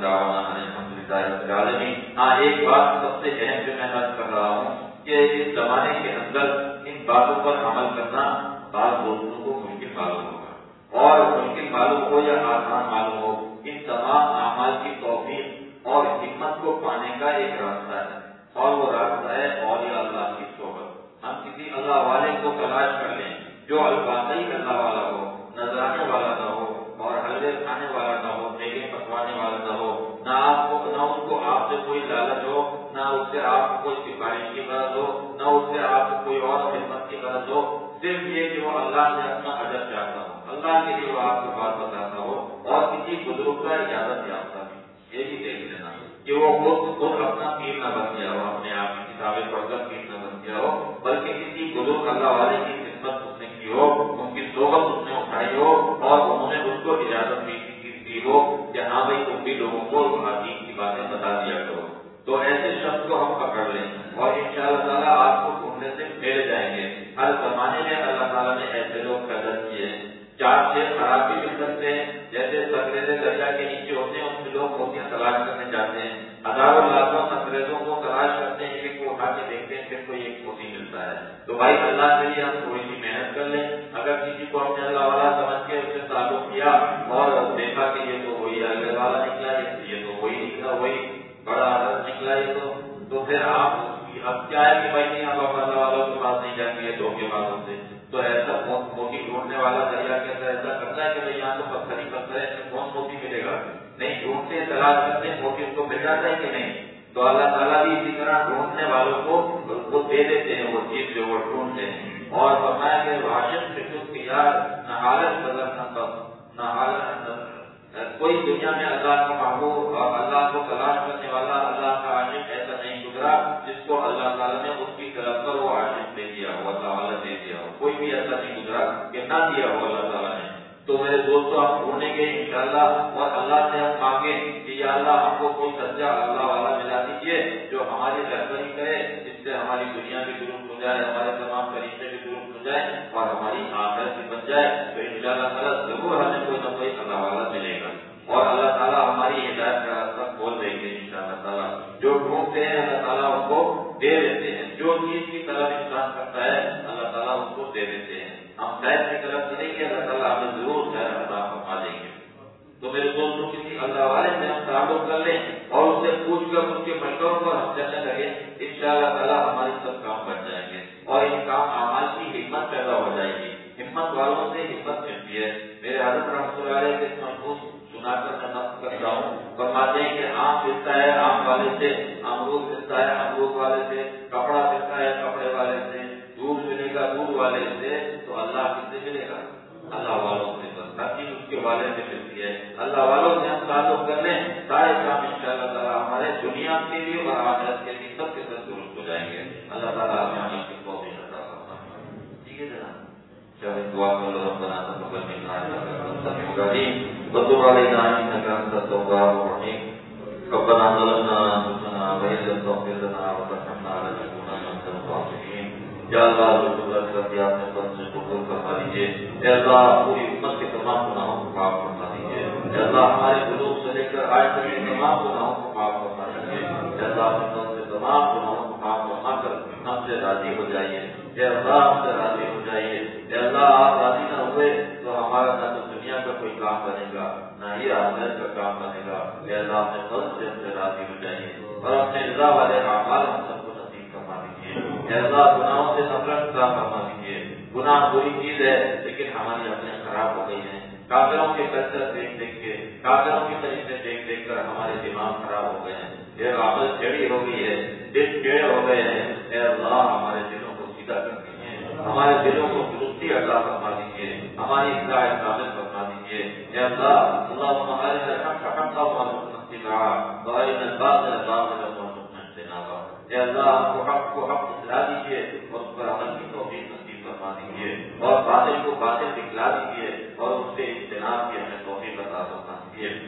ہاں ایک بات سب سے اہم جو میں بات کر رہا ہوں کہ اس زمانے کے اندر ان باتوں پر عمل کرنا بعض دوستوں کو مشکل معلوم ہوگا، اور مشکل معلوم ہو یا آسان معلوم ہو، ان تمام اعمال کی توفیق اور ہمت کو پانے کا ایک راستہ ہے، اور وہ راستہ ہے اولیاء اللہ کی صحبت۔ ہم کسی اللہ والے کو تلاش کر لیں جو الفاظی اللہ والا ہو، نذرانے والا نہ ہو اور حلوے کھانے والا نہ ہو، میوے پکوانے والا نہ ہو، نہ اس کو آپ سے کوئی لالچ ہو، نہ اس سے آپ کو کوئی سفارش کی غرض ہو، نہ اس سے آپ کو کوئی اور خدمت کی غرض ہو، صرف یہ کہ وہ اللہ سے اپنا اجر چاہتا ہو، اللہ کے لیے وہ آپ کو بات بتاتا ہو، اور کسی بزرگ کا اجازت یافتہ بھی، یہ بھی دیکھ لینا کہ وہ خود اپنا پیر نہ بن گیا ہو، اپنے آپ کی کتابیں پڑھ کر پیر نہ بن گیا ہو، بلکہ کسی بزرگ اللہ والے کی خدمت اس نے کی ہو، ان کی صحبت اس نے اٹھائی ہو، اور انہوں نے اس کو اجازت بھی دی ہو کہ ہاں بھائی تم بھی لوگوں کو حقیق کی باتیں بتا دیا کرو۔ تو ایسے شخص کو ہم پکڑ لیں اور انشاءاللہ تعالیٰ آپ کو ڈھونڈنے سے پھیلے جائیں گے۔ ہر زمانے میں اللہ تعالیٰ نے ایسے لوگ پیدا کیے ہیں، چار سے خراب بھی مل سکتے ہیں، جیسے سکریزے دریا کے نیچے ہوتے ہیں، ان سے لوگ موتیاں تلاش کرنے جاتے ہیں، ہزاروں لاکھوں سکریزوں کو تلاش کرتے ہیں، ایک کو اٹھا کے دیکھتے ہیں پھر کوئی ایک موتی ملتا ہے۔ تو بھائی اللہ کے لیے ہم تھوڑی سی محنت کر لیں، اگر کسی کو ہم نے اللہ والا سمجھ کے اس سے تعلق کیا اور دیکھا کہ یہ تو وہی اللہ والا نکلا، یہ تو وہی نکلا، وہی بڑا عدد نکلا، یہ تو پھر آپ اب کیا ہے کہ بھائی نہیں اب اللہ والوں کے پاس نہیں جائیں گے دھوکے بازوں سے، تو ایسا موتی ڈھونڈنے والا دریا کے اندر ایسا کرتا ہے کہ بھائی یہاں تو پتھر ہی پتھر ہے، کون موتی ملے گا؟ نہیں، ڈھونڈتے تلاش کرتے موتی اس کو مل جاتا ہے کہ نہیں؟ تو اللہ تعالیٰ بھی اسی طرح ڈھونڈنے والوں کو وہ دے دیتے ہیں وہ چیز جو وہ ڈھونڈتے ہیں، اور فرمایا کہ راشد فکر کی یار نہ حالت بدل نہ حالت کوئی دنیا میں اللہ کا محبوب اور اللہ کو تلاش کرنے والا اللہ کا عاشق ایسا نہیں گزرا جس کو اللہ تعالیٰ نے اس کی طرف پر وہ عاشق دے دیا ہو، اللہ والا دے دیا ہو، کوئی بھی ایسا نہیں گزرا کہ نہ دیا ہو اللہ تعالیٰ نے۔ تو میرے دوستوں ہم ڈھونڈیں گے انشاءاللہ، اور اللہ سے ہم مانگیں کہ یا اللہ ہم کو کوئی سچا اللہ والا ملا دیجیے جو ہماری رہبری کرے، جس سے ہماری دنیا بھی درست ہو جائے، ہمارے تمام فرشتے بھی درست ہو جائے اور ہماری آخرت بھی بن جائے، تو انشاءاللہ تعالیٰ ضرور ہمیں کوئی نہ کوئی اللہ والا ملے گا، اور اللہ تعالیٰ ہماری ہدایت کا راستہ کھول دیں گے انشاءاللہ تعالیٰ۔ جو ڈھونڈتے ہیں اللہ تعالیٰ ان کو دے دیتے ہیں، جو چیز کی طلب انسان کرتا ہے اللہ تعالیٰ ان کو دے دیتے ہیں۔ ہم خیر کی طرف کریں گے اللہ تعالیٰ ہمیں ضرور خیر عطا فرما دیں گے۔ تو میرے دوستوں کسی اللہ والے سے ہم تعلق کر لیں اور اس سے پوچھ کر اس کے مشوروں پر ہم چلنے لگے، انشاءاللہ تعالیٰ ہمارے سب کام بن جائیں گے اور ان کام اعمال کی ہمت پیدا ہو جائے گی۔ ہمت والوں سے ہمت ملتی ہے۔ میرے حضرت رحمۃ اللہ علیہ کے محفوظ سنا کر میں نقل کرتا ہوں، فرماتے ہیں کہ آم ملتا ہے آم والے سے، امرود ملتا ہے امرود والے سے، کپڑا ملتا ہے کپڑے والے سے، دودھ ملے گا دودھ والے سے، تو اللہ کس سے ملے گا؟ اللہ والوں سے، بس ہر چیز اس کے والے سے ملتی ہے۔ اللہ والوں سے ہم تعلق کر لیں، سارے کام انشاءاللہ تعالیٰ ہمارے دنیا کے لیے اور آخرت کے لیے سب کے سب درست ہو جائیں گے۔ اللہ تعالیٰ ہمیں عمل کی توفیق عطا فرمائے۔ ٹھیک ہے جناب، چلیں دعا کر لو، ربنا تقبل منا انک انت السمیع العلیم وتب علینا انک انت التواب الرحیم، ربنا ظلمنا انفسنا وان لم تغفر لنا وترحمنا لنكونن من الخاسرین۔ یا اللہ جو قدرت کرتی آپ نے بس سے قبول فرما لیجیے، اے اللہ پوری امت کے تمام گناہوں کو معاف فرما دیجیے، اے اللہ ہمارے بزرگ سے لے کر آج تک کے تمام گناہوں کو معاف فرما دیجیے، اے اللہ اپنے طرف سے تمام گناہوں کو معاف فرما کر ہم سے راضی ہو جائیے، اے اللہ ہم سے راضی ہو جائیے، اے اللہ آپ راضی نہ ہوئے تو ہمارا نہ تو دنیا کا کوئی کام بنے گا نہ ہی آخرت کا کام بنے گا، اے اللہ اپنے فضل سے ہم سے راضی ہو جائیے اور اپنے رضا والے اعمال ہم سب کو نصیب فرما دیجیے، اے اللہ گناہوں سے نفرت عطا فرما دیجیے۔ گناہ بری چیز ہے لیکن ہماری عقلیں خراب ہو گئی ہیں، کافروں کے کلچر دیکھ دیکھ کے، کافروں کے طریقے دیکھ دیکھ کر ہمارے دماغ خراب ہو گئے ہیں، یہ عقل ٹیڑھی ہو گئی ہے، دل ٹیڑھے ہو گئے ہیں، اے اللہ ہمارے دلوں کو سیدھا کر دیجیے، ہمارے دلوں کو درستی عطا فرما دیجیے، ہماری اصلاح کامل فرما دیجیے، اے اللہ اللہم ارنا الحق حقا وارزقنا اتباعہ وارنا الباطل باطلا وارزقنا اجتنابہ، اے اللہ ہم کو حق دکھلا دیجیے اور اس پر عمل کی توفیق نصیب فرما دیجیے، اور باطل کو باطل دکھلا دیجیے اور اس سے اجتناب کی ہمیں توفیق عطا فرما دیجیے۔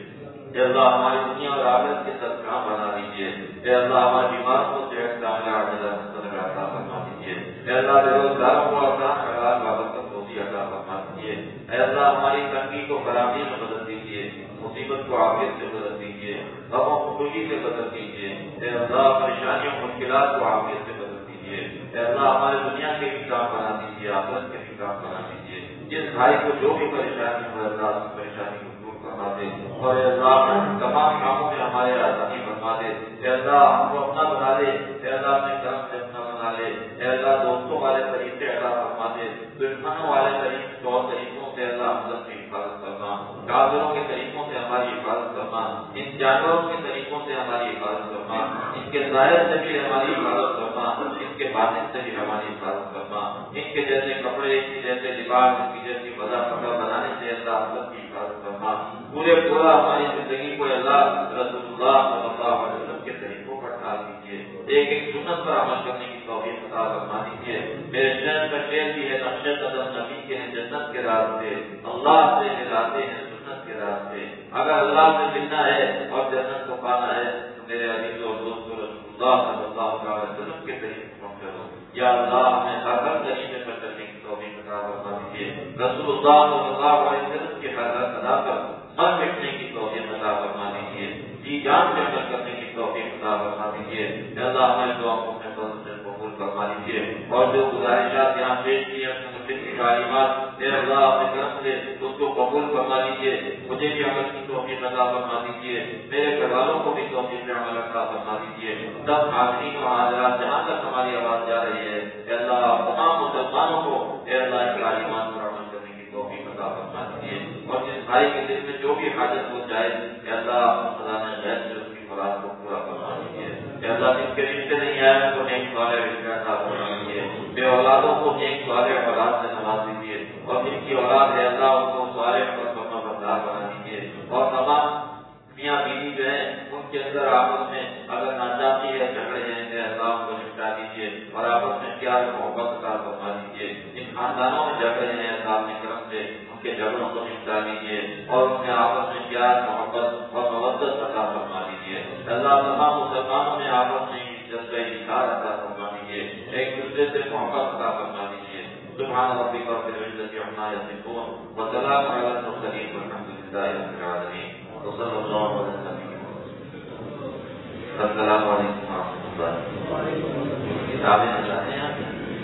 اے اللہ ہماری دنیا اور آخرت کے سرکام بنا دیجیے. اے اللہ ہمارے بیمار کو صحت کاملہ عاجلہ عطا فرما دیجیے. اے اللہ بے روزگاروں کو آسان حلال بابرکت روزی عطا فرما دیجیے. اے اللہ ہماری تنگی کو فراخی میں بدل دیجیے, مصیبت کو عافیت سے بدل دیجیے, غم و خوشی سے بدل دیجیے. اے اللہ پریشانیوں مشکلات کو عافیت سے بدل دیجیے. اے اللہ ہمارے دنیا کے بھی کام بنا دیجیے, آخرت کے بھی کام بنا دیجیے. جس بھائی کو جو بھی پریشانی ہو اللہ اس پریشانی کو دور کروا دے, اور اے اللہ تمام کاموں میں ہمارے آسانی فرما دے. اے اللہ ہم کو اپنا بنا دے. اے اللہ اپنے کرم سے اپنا بنا لے. اے اللہ دوستوں والے طریقے عطا فرما دے, دشمنوں والے طریقوں سے اللہ ہم کی حفاظت کرنا, کافروں کے طریقوں سے ہماری حفاظت کرنا, ان جانوروں کے طریقوں سے ہماری حفاظت کرنا, ان کے ظاہر سے بھی ہماری حفاظت کرنا, ان کے باطن سے بھی ہماری حفاظت کرنا, ان کے جیسے کپڑے, ان کے جیسے لباس, ان کی جیسی وضع پکڑ بنانے سے اللہ ہم کی حفاظت کرنا. پورا ہماری زندگی کو اللہ رسول اللہ صلی اللہ علیہ وسلم کے طریقوں پر ڈال دیجیے. ایک سنت پر عمل کرنے کی توفیق عطا فرما دیجیے. میرے شہر کا شعر بھی ہے, نقش قدم نبی کے ہیں جنت کے راستے, اللہ سے ملاتے ہیں سنت کے راستے. اگر اللہ سے ملنا ہے اور جنت کو پانا ہے تو میرے عزیز اور دوستوں رسول اللہ صلی اللہ علیہ وسلم کے طریقے پر چلو. یا اللہ ہمیں ہر طریقے پر چلنے کی توفیق عطا فرما دیجیے. رسول اللہ صلی اللہ علیہ وسلم کے حضرت ادا کر مر مٹنے کی توفیق عطا فرما دیجیے. جی جان سے عمل کرنے کی توفیق عطا فرما دیجیے. اللہ ہمیں دعا کو اپنے فضل سے قبول فرما دیجیے. اور جو گزارشات یہاں پیش کی ہیں کی تعلیمات اے اللہ اپنے کرم سے اس کو قبول فرما دیجیے. مجھے بھی عمل کی توفیق عطا فرما دیجیے. میرے گھر والوں کو بھی توفیق عمل عطا فرما دیجیے. سب حاضرین و حاضرات جہاں تک ہماری آواز جا رہی ہے اے اللہ تمام مسلمانوں کو اے اللہ کی تعلیمات پر عمل کرنے کی توفیق عطا فرما دیجیے. اور جس بھائی کے دل میں جو بھی حاجت ہو جائے اے اللہ خزانہ غیب سے اس کی مراد کو پورا فرما دیجیے. اے اللہ جن کے رشتے نہیں آئے ان کو نیک صالح رشتے عطا فرما دیجیے. بے اولادوں کو نیک صالح اولاد سے نواز دیجیے. اور جن کی اولاد ہے اللہ ان کو صالح پر فرما بردار بنا دیجیے. اور تمام میاں بیوی جو ہیں ان کے اندر آپس میں اگر ناچاتی ہے جھگڑے ہیں اے اللہ ان کو نپٹا دیجیے. اور آپس میں پیار محبت عطا فرما دیجیے. جن خاندانوں میں جھگڑے ہیں اللہ اپنے کرم سے ان کے جھگڑوں کو نپٹا دیجیے. اور ان میں آپس میں پیار محبت اور مودت عطا فرما دیجیے. اللہ تمام مسلمانوں میں آپس میں جذبہ اتحاد عطا فرما دیجیے. ایک دوسرے سے محبت عطا فرما دیجیے. سبحان ربک رب العزة عما یصفون وسلام علی المرسلین والحمد للہ رب العالمین وصلی اللہ علیہ وسلم. السلام علیکم ورحمۃ اللہ. کتابیں چاہتے ہیں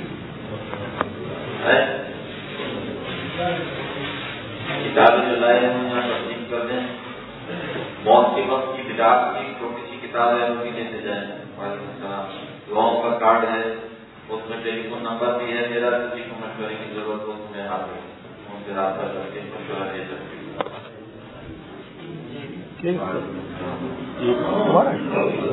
کتابیں جو لائے ہیں انہیں تقسیم کر دیں. موت کے وقت کی بدعات کی چھوٹی سی کتاب ہے وہ بھی لیتے جائیں. وعلیکم السلام. دعاؤں کا کارڈ ہے, اس میں ٹیلی فون نمبر بھی ہے. میرا کسی کو مشورے کی ضرورت ہو تو میں حاضر ہوں, ان سے رابطہ کر کے مشورہ دے سکتی ہوں.